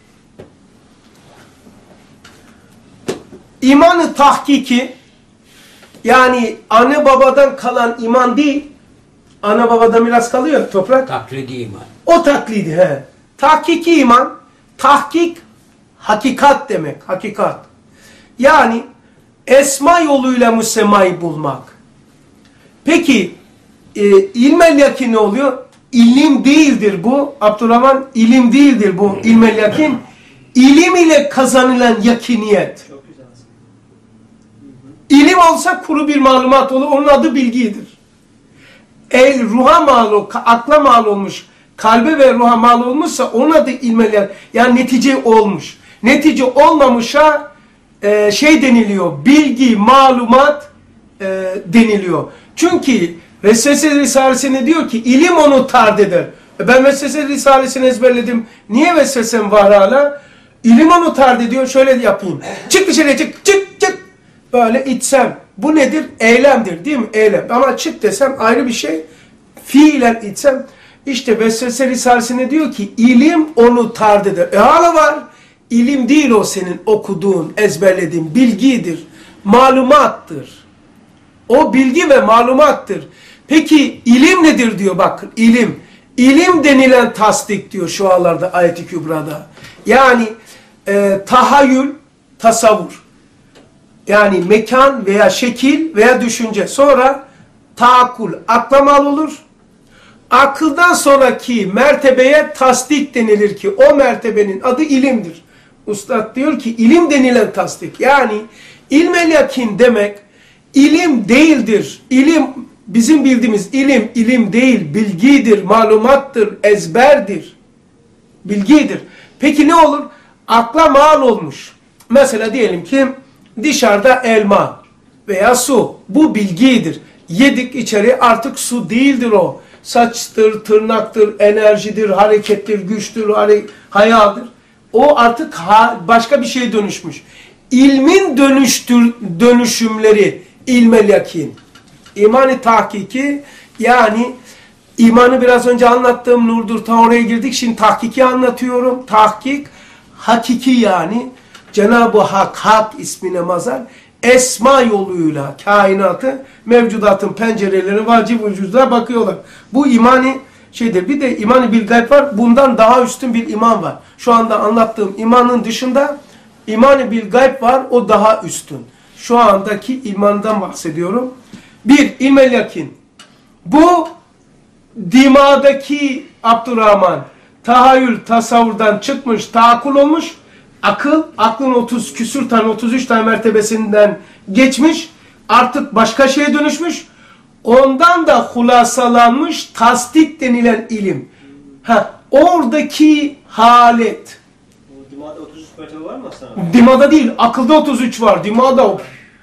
imanı tahkiki, yani anne babadan kalan iman değil. Ana babadan miras kalıyor toprak. Taklidi iman. O taklidi he. Tahkiki iman, tahkik hakikat demek. Hakikat. Yani esma yoluyla müsemmayı bulmak. Peki e, ilmel yakin ne oluyor? İlim değildir bu. Abdurrahman, ilim değildir bu ilmel yakin. İlim ile kazanılan yakiniyet. Çok güzel aslında. İlim olsa kuru bir malumat olur. Onun adı bilgidir. El ruha mal, akla mal olmuş, kalbe ve ruha mal olmuşsa onun adı ilmel yakin. Yani netice olmuş. Netice olmamışa e, şey deniliyor. Bilgi, malumat e, deniliyor. Çünkü Vesvese Risalesi'ne diyor ki ilim onu tard eder. E ben Vesvese Risalesi'ni ezberledim. Niye vesvesem var hala? İlim onu tard ediyor. Şöyle yapayım. Çık dışarıya, çık çık çık. Böyle içsem. Bu nedir? Eylemdir değil mi? Eylem. Ama çık desem ayrı bir şey. Fiilen içsem. İşte Vesvese Risalesi'ne diyor ki ilim onu tard eder. E hala var. İlim değil o senin okuduğun, ezberlediğin bilgidir. Malumattır. O bilgi ve malumattır. Peki ilim nedir diyor bakın ilim. İlim denilen tasdik diyor şu anlarda ayet-i kübrada. Yani e, tahayyül, tasavvur. Yani mekan veya şekil veya düşünce. Sonra taakkul, akla mal olur. Akıldan sonraki mertebeye tasdik denilir ki o mertebenin adı ilimdir. Ustad diyor ki ilim denilen tasdik. Yani ilmel yakin demek ilim değildir. İlim bizim bildiğimiz ilim, ilim değil, bilgidir, malumattır, ezberdir. Bilgidir. Peki ne olur? Akla mal olmuş. Mesela diyelim ki dışarıda elma veya su. Bu bilgidir. Yedik içeri artık su değildir o. Saçtır, tırnaktır, enerjidir, harekettir, güçtür, hayadır. O artık ha, başka bir şeye dönüşmüş. İlmin dönüştür, dönüşümleri ilmel yakin. İmanı tahkiki yani imanı biraz önce anlattığım nurdur. Ta oraya girdik. Şimdi tahkiki anlatıyorum. Tahkik hakiki yani Cenab-ı Hak Hak ismine mazhar esma yoluyla kainatı mevcudatın pencereleri vacip vücuduna bakıyorlar. Bu imani şeydir. Bir de imanı bil gayb var. Bundan daha üstün bir iman var. Şu anda anlattığım imanın dışında imanı bil gayb var. O daha üstün. Şu andaki imandan bahsediyorum. Bir, ilmel yakin. Bu dimadaki Abdurrahman tahayyül, tasavvurdan çıkmış, taakkul olmuş. Akıl, aklın otuz küsür tane, otuz üç tane mertebesinden geçmiş. Artık başka şeye dönüşmüş. Ondan da hulasalanmış tasdik denilen ilim. Ha, oradaki halet. O dimada otuz üç mertebe var mı aslında? Dimada değil, akılda otuz üç var. Dimada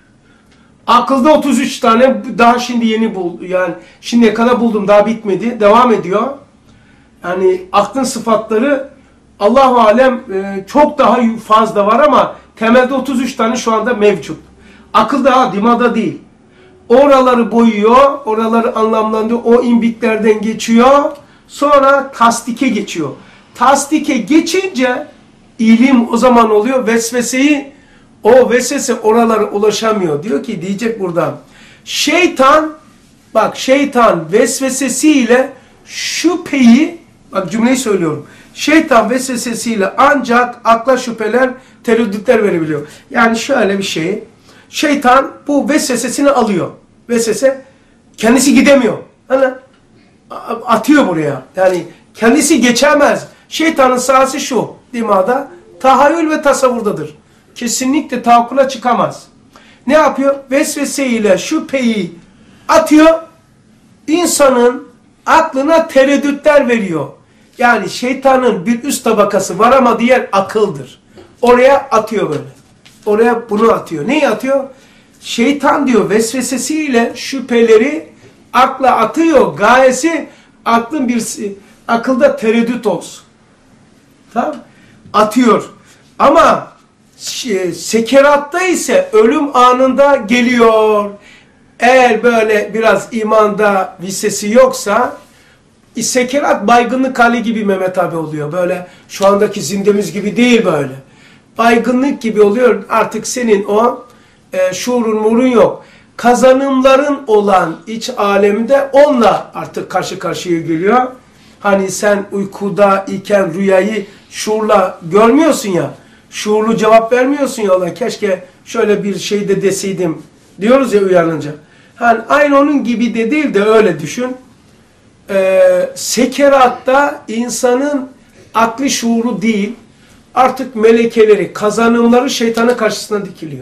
akılda otuz üç tane daha şimdi yeni bul. Yani şimdiye kadar buldum, daha bitmedi. Devam ediyor. Yani aklın sıfatları Allah-u Alem e, çok daha fazla var ama temelde otuz üç tane şu anda mevcut. Akılda ha, dimada değil. Oraları boyuyor, oraları anlamlandırıyor, o imbiklerden geçiyor. Sonra tasdike geçiyor. Tasdike geçince ilim o zaman oluyor. Vesveseyi, o vesvese oralara ulaşamıyor. Diyor ki diyecek buradan. Şeytan, bak şeytan vesvesesiyle şüpheyi, bak cümleyi söylüyorum. Şeytan vesvesesiyle ancak akla şüpheler, tereddütler verebiliyor. Yani şöyle bir şey. Şeytan bu vesvesesini alıyor. Vesvese kendisi gidemiyor. Hani atıyor buraya. Yani kendisi geçemez. Şeytanın sahası şu dimada tahayyül ve tasavvurdadır. Kesinlikle taakkula çıkamaz. Ne yapıyor? Vesveseyle şüpheyi atıyor. İnsanın aklına tereddütler veriyor. Yani şeytanın bir üst tabakası var ama diğer akıldır. Oraya atıyor böyle. Oraya bunu atıyor. Neyi atıyor? Şeytan diyor vesvesesiyle şüpheleri akla atıyor. Gayesi aklın bir akılda tereddüt olsun. Tamam? Atıyor. Ama sekeratta ise ölüm anında geliyor. Eğer böyle biraz imanda vissesi yoksa sekerat baygınlık hali gibi Mehmet abi oluyor. Böyle şu andaki zindemiz gibi değil böyle. Baygınlık gibi oluyor. Artık senin o e, şuurun murun yok. Kazanımların olan iç alemde onunla artık karşı karşıya geliyor. Hani sen uykuda iken rüyayı şuurla görmüyorsun ya. Şuurlu cevap vermiyorsun ya ona. Keşke şöyle bir şey de deseydim diyoruz ya uyanınca. Hani aynı onun gibi de değil de öyle düşün. Ee, sekeratta insanın akli şuuru değil, artık melekeleri, kazanımları şeytanın karşısına dikiliyor.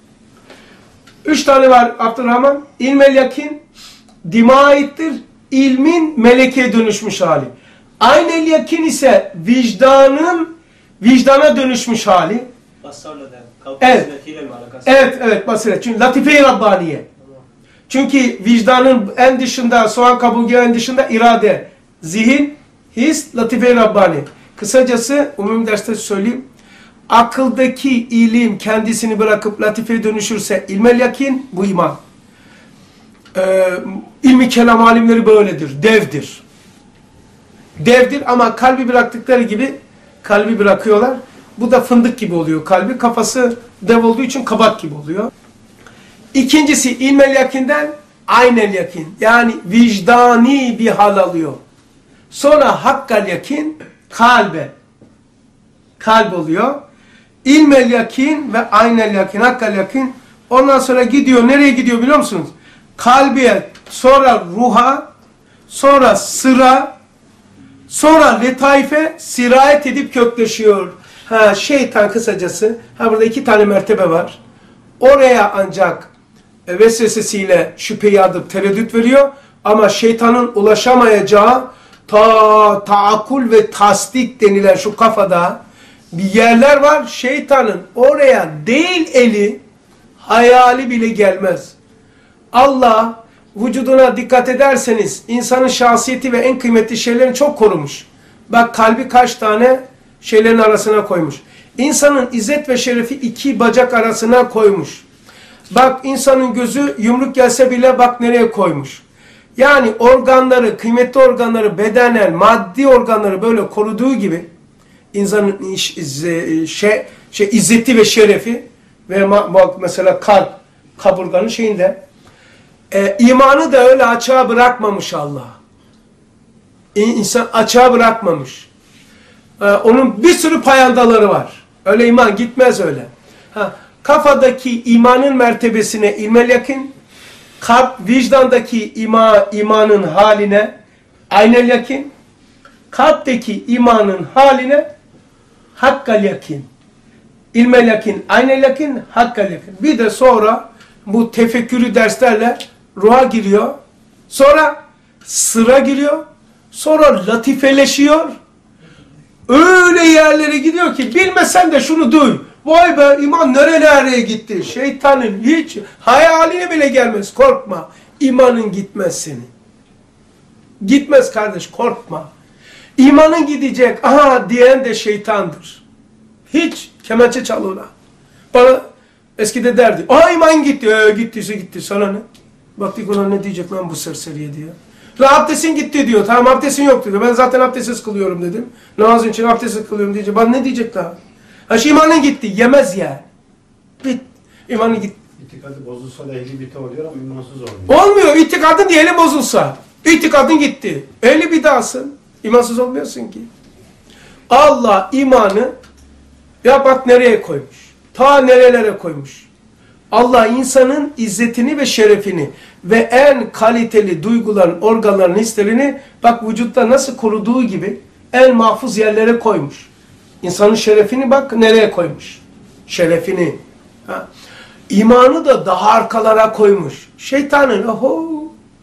Üç tane var Abdurrahman. İlmel yakin, dima aittir. İlmin melekeye dönüşmüş hali. Aynel yakin ise vicdanın vicdana dönüşmüş hali. Basarla da. Kalp Evet. basiretiyle mi alakası? Evet, evet basiret. Çünkü latife-i Rabbaniye. Çünkü vicdanın en dışında, soğan kabuğu en dışında irade, zihin, his, latife-i Rabbani. Kısacası umumi derste söyleyeyim. Akıldaki ilim kendisini bırakıp latifeye dönüşürse ilmel yakin, bu iman. Ee, ilmi kelam alimleri böyledir, devdir. Devdir ama kalbi bıraktıkları gibi kalbi bırakıyorlar. Bu da fındık gibi oluyor kalbi. Kafası dev olduğu için kabak gibi oluyor. İkincisi ilmel yakinden aynel yakin. Yani vicdani bir hal alıyor. Sonra hakkal yakin kalbe. Kalp oluyor. İlmel yakin ve aynel yakin, hakkal yakin. Ondan sonra gidiyor. Nereye gidiyor biliyor musunuz? Kalbiye, sonra ruha, sonra sıra, sonra letaife sirayet edip kökleşiyor. Ha, şeytan kısacası, ha burada iki tane mertebe var. Oraya ancak vesvesesiyle şüpheyi adıp tereddüt veriyor. Ama şeytanın ulaşamayacağı ta taakul ve tasdik denilen şu kafada bir yerler var. Şeytanın oraya değil eli, hayali bile gelmez. Allah vücuduna dikkat ederseniz insanın şahsiyeti ve en kıymetli şeylerini çok korumuş. Bak kalbi kaç tane şeylerin arasına koymuş. İnsanın izzet ve şerefi iki bacak arasına koymuş. Bak insanın gözü yumruk gelse bile bak nereye koymuş. Yani organları, kıymetli organları, bedenen, maddi organları böyle koruduğu gibi insanın iş, izze, şey, şey, izzeti ve şerefi ve bak mesela kalp, kaburganın şeyinde e, imanı da öyle açığa bırakmamış Allah. İnsan açığa bırakmamış. E, onun bir sürü payandaları var. Öyle iman gitmez öyle. Ha, kafadaki imanın mertebesine ilmel yakin, kalp vicdandaki ima, imanın haline aynel yakin, kalpteki imanın haline hakkal yakin. İlmel yakin, aynel yakin, hakkal yakin. Bir de sonra bu tefekkürü derslerle ruha giriyor. Sonra sıra giriyor. Sonra latifeleşiyor. Öyle yerlere gidiyor ki bilmesen de şunu duy. Vay be iman nerelere gitti. Şeytanın hiç hayaline bile gelmez. Korkma. İmanın gitmez senin. Gitmez kardeş korkma. İmanın gidecek. Aha diyen de şeytandır. Hiç kemençe çal ona. Bana eskide derdi. Aa iman gitti. Ee, gittiyse gitti. Sana ne? Baktık ona ne diyecek lan bu serseriye diyor. La abdestin gitti diyor. Tamam abdestin yok diyor. Ben zaten abdestsiz kılıyorum dedim. Namazın için abdestsiz kılıyorum diyecek. Bana ne diyecek daha? Ha şu imanın gitti. Yemez ya. Bit. İmanın gitti. İtikadı bozulsa da ehli bite oluyor ama imansız olmuyor. Olmuyor. İtikadın diyelim bozulsa. İtikadın gitti. Ehli bidasın. İmansız olmuyorsun ki. Allah imanı ya bak nereye koymuş. Ta nerelere koymuş. Allah insanın izzetini ve şerefini ve en kaliteli duyguların, organların, hislerini bak vücutta nasıl koruduğu gibi en mahfuz yerlere koymuş. İnsanın şerefini bak nereye koymuş. Şerefini. Ha. İmanı da daha arkalara koymuş. Şeytanın oho.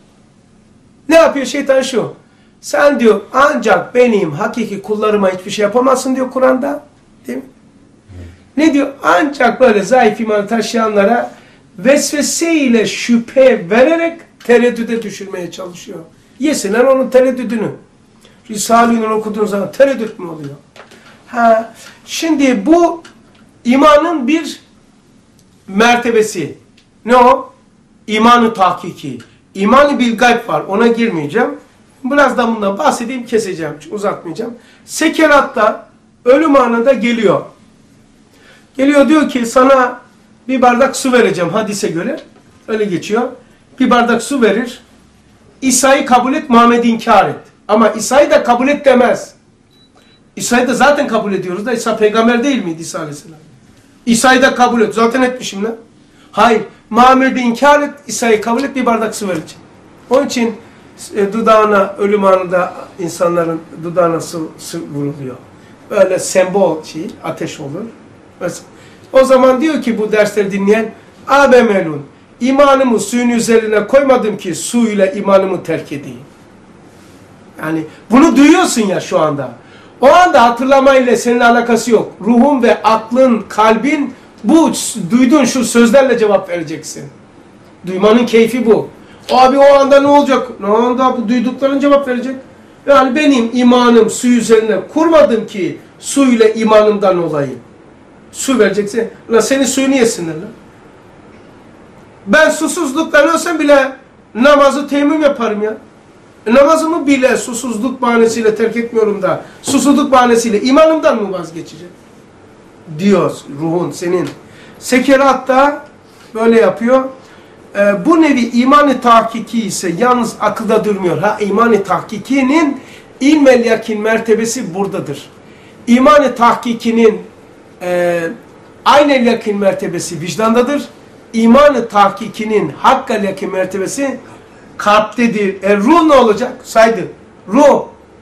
Ne yapıyor şeytan şu? Sen diyor ancak benim hakiki kullarıma hiçbir şey yapamazsın diyor Kur'an'da. Değil mi? Ne diyor? Ancak böyle zayıf iman taşıyanlara vesveseyle şüphe vererek tereddüde düşürmeye çalışıyor. Yesinler onun tereddüdünü. Risale'yi okuduğun zaman tereddüt mü oluyor? Ha, şimdi bu imanın bir mertebesi. Ne o? İmanı tahkiki. İmanı bil gayb var. Ona girmeyeceğim. Biraz da bundan bahsedeyim, keseceğim. Çünkü uzatmayacağım. Sekeratta, ölüm anında geliyor. Geliyor diyor ki sana bir bardak su vereceğim hadise göre. Öyle geçiyor. Bir bardak su verir. İsa'yı kabul et, Muhammed'i inkar et. Ama İsa'yı da kabul et demez. İsa'yı da zaten kabul ediyoruz da İsa peygamber değil miydi İsa Aleyhisselam? İsa'yı da kabul et. Zaten etmişim lan. Hayır. Muhammed'i inkar et, İsa'yı kabul et, bir bardak su vereceğim. Onun için e, dudağına, ölüm anında insanların dudağına su, su vuruluyor. Böyle sembol şey, ateş olur. Mesela, o zaman diyor ki bu dersleri dinleyen, Abe melun, imanımı suyun üzerine koymadım ki suyla imanımı terk edeyim. Yani bunu duyuyorsun ya şu anda. O anda hatırlamayla senin alakası yok. Ruhun ve aklın, kalbin bu duyduğun şu sözlerle cevap vereceksin. Duymanın keyfi bu. Abi o anda ne olacak? Ne anda bu duydukların cevap verecek. Yani benim imanım su üzerine kurmadım ki suyla imanımdan olayım. Su vereceksin. La senin suyunu yesinler lan. Ben susuzluktan ölsem bile namazı teyemmüm yaparım ya. Namazımı bile susuzluk bahanesiyle terk etmiyorum da susuzluk bahanesiyle imanımdan mı vazgeçeceğim? Diyor ruhun senin. Sekeratta böyle yapıyor. Ee, bu nevi iman-ı tahkiki ise yalnız akılda durmuyor. Ha, iman-ı tahkikinin ilmel yakin mertebesi buradadır. İman-ı tahkikinin e, aynel yakin mertebesi vicdandadır. İman-ı tahkikinin hakkal yakin mertebesi kalptedir. E ruh ne olacak? Saydı. Ruh,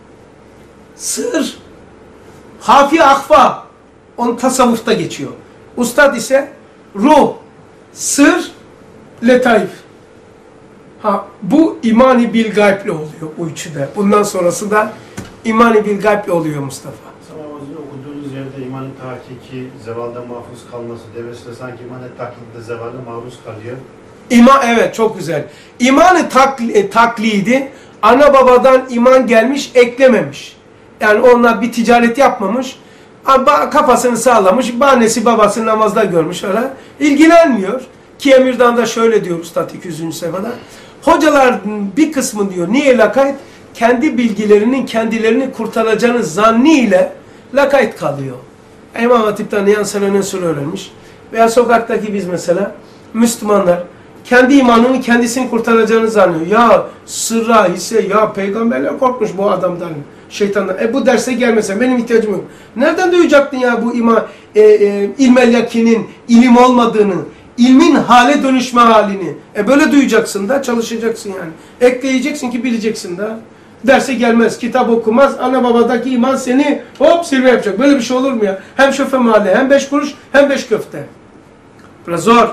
sır, hafi akfa. Onun tasavvufta geçiyor. Ustad ise ruh, sır, letaif. Ha, bu imani bil gayble oluyor bu üçü de. Bundan sonrası da imani bil gayble oluyor Mustafa. Sabahınızda okuduğunuz yerde iman-ı tahkiki zevalda mahfuz kalması devesiyle sanki iman-ı tahkikde zevalda maruz kalıyor. İman, evet çok güzel. İman-ı takli, taklidi ana babadan iman gelmiş, eklememiş. Yani onlar bir ticaret yapmamış. Kafasını sağlamış, bahanesi babasını namazda görmüş öyle. İlgilenmiyor. Ki Emir'dan da şöyle diyor Üstad iki yüzüncü sayfada. Hocalar bir kısmı diyor niye lakayt? Kendi bilgilerinin kendilerini kurtaracağını zannıyla lakayt kalıyor. İmam Hatip'ten yan sene sürü öğrenmiş. Veya sokaktaki biz mesela Müslümanlar kendi imanını kendisini kurtaracağını zannediyor. Ya sırra, hisse, ya peygamberler korkmuş bu adamdan, şeytandan. E bu derse gelmesen benim ihtiyacım yok. Nereden duyacaktın ya bu ima, e, e, ilmel yakinin ilim olmadığını, ilmin hale dönüşme halini. E böyle duyacaksın da çalışacaksın yani. Ekleyeceksin ki bileceksin da. Derse gelmez, kitap okumaz, ana babadaki iman seni hop silme yapacak. Böyle bir şey olur mu ya? Hem şöfe mahalle, hem beş kuruş, hem beş köfte. Biraz zor.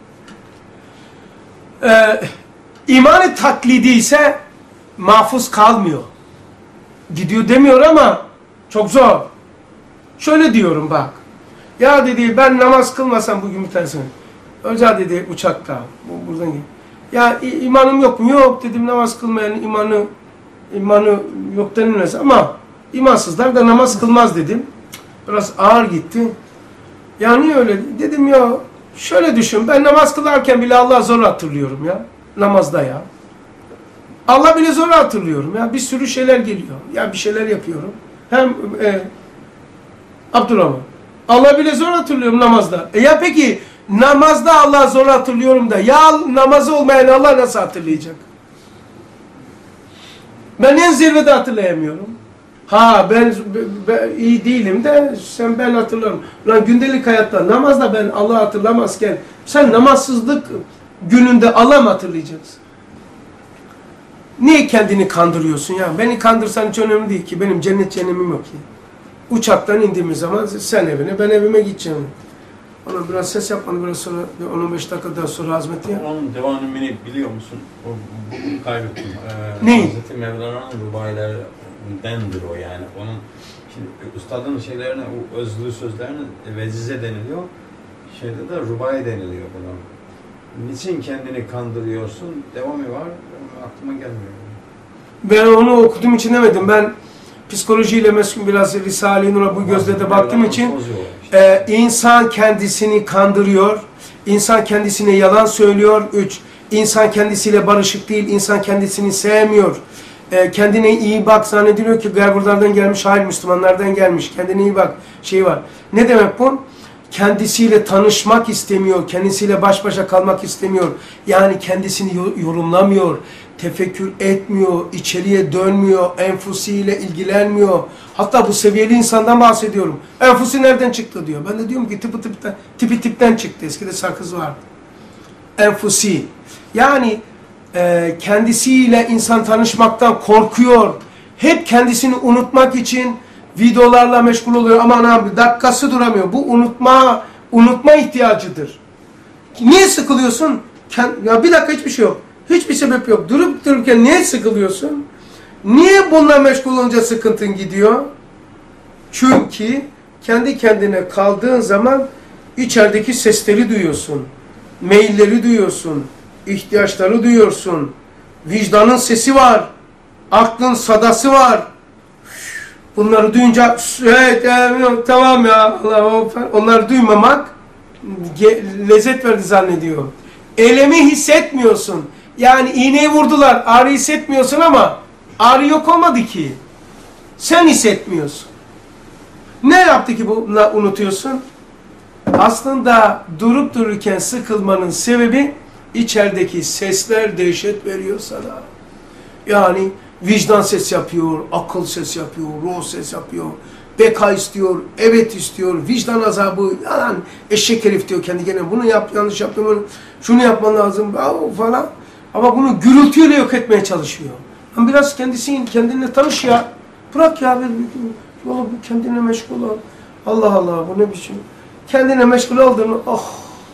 Ee, iman-ı taklidi ise mahfuz kalmıyor. Gidiyor demiyor ama çok zor. Şöyle diyorum bak. Ya dedi ben namaz kılmasam bugün bir tanesini. Hoca dedi uçakta. Bu, buradan gel. Ya imanım yok mu? Yok dedim namaz kılmayan imanı imanı yok denilmez ama imansızlar da namaz kılmaz dedim. Biraz ağır gitti. Ya niye öyle? Dedim ya şöyle düşün, ben namaz kılarken bile Allah'ı zor hatırlıyorum ya. Namazda ya. Allah bile zor hatırlıyorum ya. Bir sürü şeyler geliyor. Ya bir şeyler yapıyorum. Hem e, Abdurrahman. Allah bile zor hatırlıyorum namazda. E ya peki namazda Allah'ı zor hatırlıyorum da ya namazı olmayan Allah nasıl hatırlayacak? Ben en zirvede hatırlayamıyorum. Ha ben, ben iyi değilim de sen ben hatırlarım. Lan gündelik hayatta namazda ben Allah'ı hatırlamazken sen namazsızlık gününde Allah'ı mı hatırlayacaksın? Niye kendini kandırıyorsun ya? Beni kandırsan hiç önemli değil ki. Benim cennet cehennemim yok ki. Uçaktan indiğimiz zaman sen evine ben evime gideceğim. Ona biraz ses yapmanı biraz sonra on on beş dakikadan sonra hazmet ya. Onun devamını biliyor musun? O, bugün kaybettim. Ee, Neyi? Hazreti Mevlana'nın rubailerindendir o yani. Onun şimdi ustadın şeylerine, o özlü sözlerine vecize deniliyor. Şeyde de rubai deniliyor buna. Niçin kendini kandırıyorsun? Devamı var. Aklıma gelmiyor. Ben onu okuduğum için demedim. Ben psikolojiyle meşgul biraz Risale-i Nur'a bu gözle de baktığım için e, insan kendisini kandırıyor. İnsan kendisine yalan söylüyor. Üç, insan kendisiyle barışık değil. İnsan kendisini sevmiyor. e, kendine iyi bak zannediliyor ki gavurlardan gelmiş, hayır Müslümanlardan gelmiş. Kendine iyi bak şey var. Ne demek bu? Kendisiyle tanışmak istemiyor, kendisiyle baş başa kalmak istemiyor. Yani kendisini yorumlamıyor, tefekkür etmiyor, içeriye dönmüyor, enfusiyle ilgilenmiyor. Hatta bu seviyeli insandan bahsediyorum. Enfusi nereden çıktı diyor. Ben de diyorum ki tipi tipten, tipi tipten çıktı. Eskide sakız vardı. Enfusi. Yani e, kendisiyle insan tanışmaktan korkuyor. Hep kendisini unutmak için videolarla meşgul oluyor. Aman abi dakikası duramıyor. Bu unutma unutma ihtiyacıdır. Niye sıkılıyorsun? Ya bir dakika hiçbir şey yok. Hiçbir sebep yok. Durup dururken niye sıkılıyorsun? Niye bununla meşgul olunca sıkıntın gidiyor? Çünkü kendi kendine kaldığın zaman içerideki sesleri duyuyorsun. Mailleri duyuyorsun. İhtiyaçları duyuyorsun. Vicdanın sesi var. Aklın sadası var. Bunları duyunca evet, evet tamam ya Allah, onları duymamak lezzet verdi zannediyor. Elemi hissetmiyorsun. Yani iğneyi vurdular. Ağrı hissetmiyorsun ama ağrı yok olmadı ki. Sen hissetmiyorsun. Ne yaptı ki bunu unutuyorsun? Aslında durup dururken sıkılmanın sebebi içerideki sesler dehşet veriyor sana. Yani vicdan ses yapıyor, akıl ses yapıyor, ruh ses yapıyor. Beka istiyor, evet istiyor, vicdan azabı, yalan, eşek herif diyor kendi kendine. Bunu yap, yanlış yaptım, bunu, şunu yapman lazım falan. Ama bunu gürültüyle yok etmeye çalışıyor. Ama biraz kendisinin, kendinle tanış ya. Bırak ya, yola kendine meşgul ol. Allah Allah, bu ne biçim. Kendine meşgul olduğunu, oh.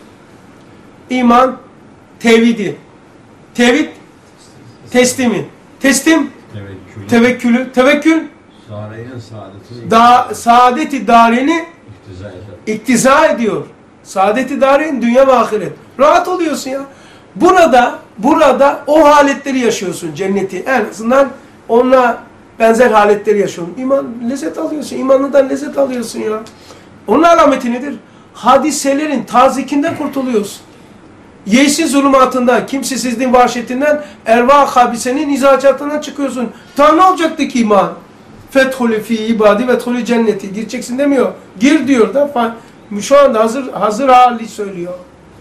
İman, tevhidi. Tevhid, teslimi. Teslim, Tevekkül. tevekkülü. Tevekkül, saadeti, da, saadeti dareni iktiza eder. iktiza ediyor. Saadeti dareyn, dünya ve ahiret. Rahat oluyorsun ya. Burada, burada o haletleri yaşıyorsun, cenneti. En azından onunla benzer haletleri yaşıyorsun. İman, lezzet alıyorsun. İmanlıdan lezzet alıyorsun ya. Onun alameti nedir? Hadiselerin tazikinden kurtuluyorsun. Yesin zulümatından, kimsesizliğin vahşetinden, erva habisenin izacatından çıkıyorsun. Ta ne olacaktı ki iman? Fethulü fi ibadi ve thulü cenneti. Gireceksin demiyor. Gir diyor da. Şu anda hazır hazır hali söylüyor.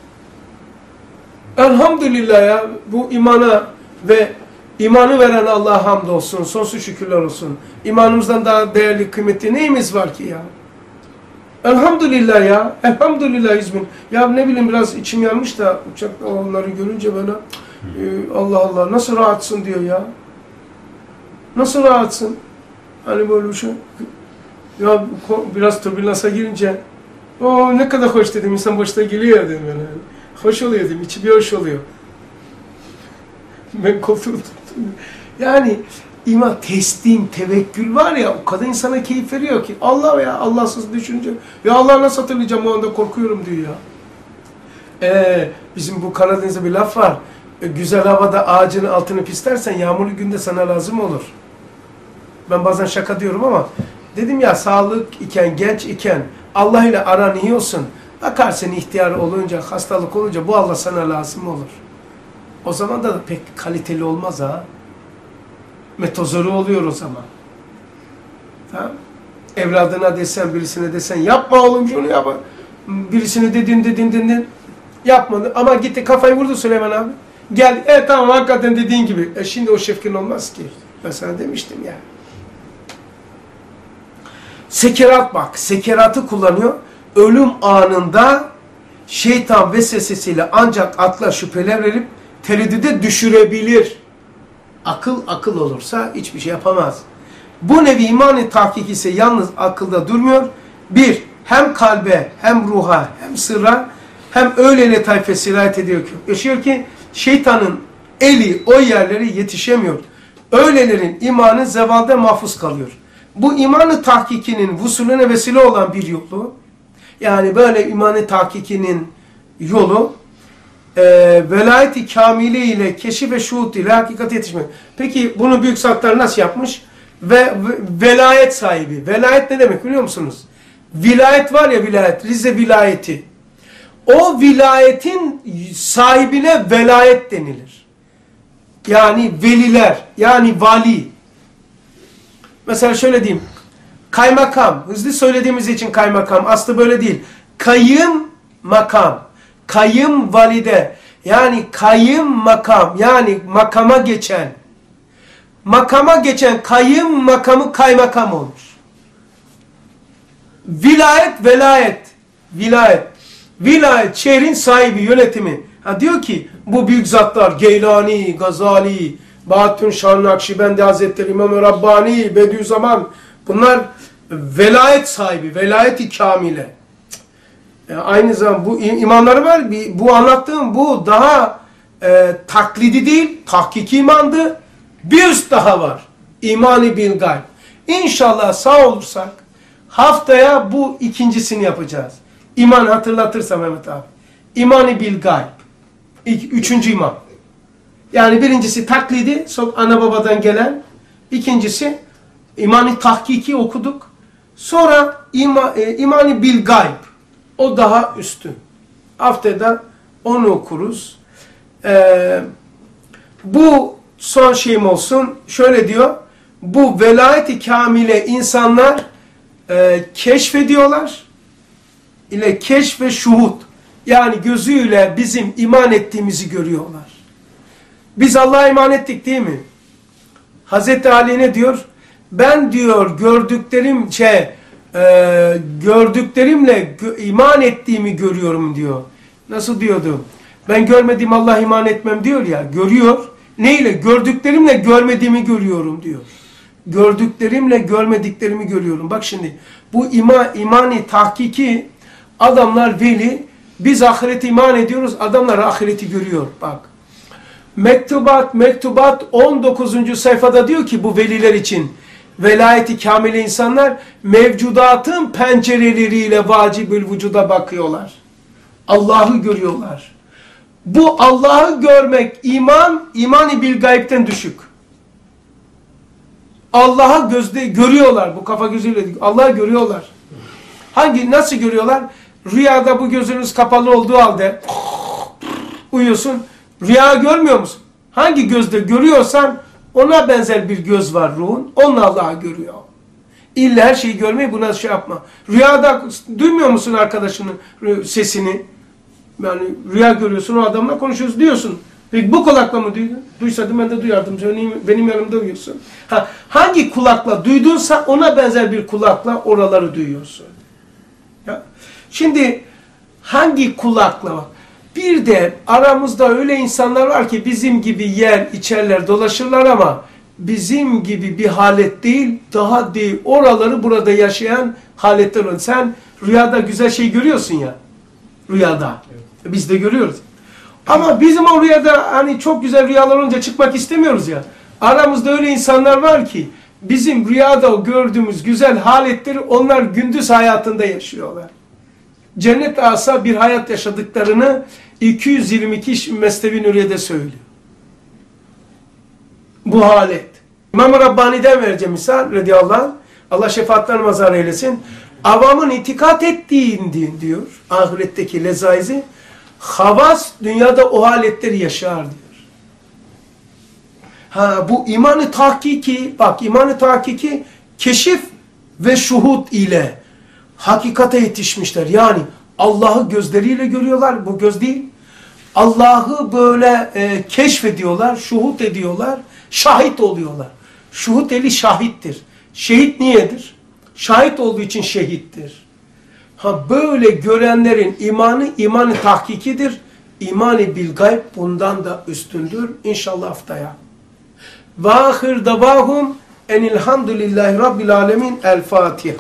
Elhamdülillah ya. Bu imana ve imanı veren Allah'a hamdolsun. Sonsuz şükürler olsun. İmanımızdan daha değerli, kıymetli neyimiz var ki ya? Elhamdülillah ya. Elhamdülillah İzmir. Ya ne bileyim biraz içim yanmış da uçakta onları görünce böyle e, Allah Allah nasıl rahatsın diyor ya. Nasıl rahatsın? Hani böyle bir şey. Ya biraz türbülansa girince o ne kadar hoş dedim. İnsan başta geliyor dedim yani. Hoş oluyor dedim. İçi bir hoş oluyor. Ben koltuğu tuttum. Yani İman, teslim, tevekkül var ya, o kadar insana keyif veriyor ki. Allah ya, Allahsız düşünce. Ya Allah nasıl hatırlayacağım, o anda korkuyorum diyor ya. Ee, bizim bu Karadeniz'de bir laf var. E, güzel havada ağacın altını pislersen yağmurlu günde sana lazım olur. Ben bazen şaka diyorum ama dedim ya, sağlık iken, genç iken Allah ile aran iyi olsun. Bakarsın ihtiyar olunca, hastalık olunca bu Allah sana lazım olur. O zaman da pek kaliteli olmaz ha. Metozori oluyor o zaman. Tamam. Evladına desen, birisine desen yapma oğlum şunu yapma. Birisine dedin dedin dedin yapmadı ama gitti kafayı vurdu Süleyman abi. Gel, evet tamam hakikaten dediğin gibi. E şimdi o şefkin olmaz ki. Ben sana demiştim ya. Sekerat bak. Sekeratı kullanıyor. Ölüm anında şeytan vesvesesiyle ancak akla şüpheler verip tereddüde düşürebilir. Akıl akıl olursa hiçbir şey yapamaz. Bu nevi iman-ı tahkik ise yalnız akılda durmuyor. Bir, hem kalbe, hem ruha, hem sırra, hem öyle letayfe sirayet ediyor ki, yaşıyor ki şeytanın eli o yerlere yetişemiyor. Öylelerin imanı zevalde mahfuz kalıyor. Bu iman-ı tahkikinin vusulüne vesile olan bir yolu, yani böyle iman-ı tahkikinin yolu, e, velayet-i kamile ile keşif ve şuhud ile hakikate yetişmek. Peki bunu büyük zatlar nasıl yapmış? Ve, ve velayet sahibi. Velayet ne demek biliyor musunuz? Vilayet var ya, vilayet, Rize vilayeti. O vilayetin sahibine velayet denilir. yani veliler, yani vali. Mesela şöyle diyeyim, kaymakam, hızlı söylediğimiz için kaymakam, aslı böyle değil. Kayım makam, kayım valide, yani kayım makam, yani makama geçen, makama geçen kayım makamı kaymakam olmuş. Vilayet, velayet, vilayet, vilayet, şehrin sahibi, yönetimi. Ha diyor ki, bu büyük zatlar, Geylani, Gazali, Bahattin Şah Nakşibendi Hazretleri, İmam-ı Rabbani, Bediüzzaman, bunlar velayet sahibi, velayet-i kamile. Yani aynı zamanda bu imamları var, bu anlattığım bu daha e, taklidi değil, tahkiki imandı. Bir üst daha var, İman-ı bil gayb. İnşallah sağ olursak, haftaya bu ikincisini yapacağız. İman hatırlatırsa Mehmet abi. İman-ı bil gayb. İlk, üçüncü iman. Yani birincisi taklidi, ana babadan gelen. İkincisi iman-ı tahkiki okuduk. Sonra ima, e, iman-ı bil gayb. O daha üstün. Haftada onu okuruz. Ee, bu son şeyim olsun. Şöyle diyor. Bu velayet-i kamile insanlar e, keşfediyorlar. İle keşf ve şuhud. Yani gözüyle bizim iman ettiğimizi görüyorlar. Biz Allah'a iman ettik değil mi? Hazreti Ali ne diyor? Ben diyor gördüklerim şey, e, gördüklerimle gö iman ettiğimi görüyorum diyor. Nasıl diyordu? Ben görmediğim Allah'a iman etmem diyor ya. Görüyor. Neyle? Gördüklerimle görmediğimi görüyorum diyor. Gördüklerimle görmediklerimi görüyorum. Bak şimdi bu ima, imani tahkiki adamlar veli. Biz ahireti iman ediyoruz. Adamlar ahireti görüyor. Bak. Mektubat, mektubat on dokuzuncu sayfada diyor ki bu veliler için velayeti kamile insanlar mevcudatın pencereleriyle vacibül vücuda bakıyorlar. Allah'ı görüyorlar. Bu Allah'ı görmek iman, iman-ı bil gayb'ten düşük. Allah'ı gözde görüyorlar. Bu kafa gözüyle Allah'ı görüyorlar. Hangi, nasıl görüyorlar? Rüyada bu gözünüz kapalı olduğu halde uyuyorsun. Rüya görmüyor musun? Hangi gözde görüyorsan ona benzer bir göz var ruhun. Onunla Allah'ı görüyor. İlla her şeyi görmeyi buna şey yapma. Rüyada duymuyor musun arkadaşının sesini? Yani rüya görüyorsun, o adamla konuşuyorsun diyorsun. Peki bu kulakla mı duydun? Duysaydım ben de duyardım. Benim, benim yanımda uyuyorsun. Ha, hangi kulakla duydunsa ona benzer bir kulakla oraları duyuyorsun. Ya. Şimdi hangi kulakla bak. Bir de aramızda öyle insanlar var ki bizim gibi yer, içerler, dolaşırlar ama bizim gibi bir halet değil, daha değil. Oraları burada yaşayan haletler olur. Sen rüyada güzel şey görüyorsun ya. Rüyada. Evet. Biz de görüyoruz. Ama bizim o rüyada hani çok güzel rüyalar olunca çıkmak istemiyoruz ya. Aramızda öyle insanlar var ki bizim rüyada gördüğümüz güzel haletleri onlar gündüz hayatında yaşıyorlar. Cennet asa bir hayat yaşadıklarını iki yüz yirmi iki Mesnevi Nuriye'de söylüyor. Bu halet. İmam-ı Rabbani'den vereceğim misal radıyallahu anh. Allah şefaatler mazhar eylesin. Avamın itikat ettiğini diyor. Ahiretteki lezaizi. Havas dünyada o haletleri yaşar diyor. Ha bu iman-ı tahkiki, bak iman-ı tahkiki keşif ve şuhud ile hakikate yetişmişler. Yani Allah'ı gözleriyle görüyorlar. Bu göz değil. Allah'ı böyle e, keşfediyorlar, şuhud ediyorlar, şahit oluyorlar. Şuhud eli şahittir. Şehit niyedir? Şahit olduğu için şehittir. Ha böyle görenlerin imanı imanı tahkikidir. İmanı bil gayb bundan da üstündür. İnşallah haftaya. Ve ahir davahum enilhamdülillahi rabbil alemin. El Fatiha.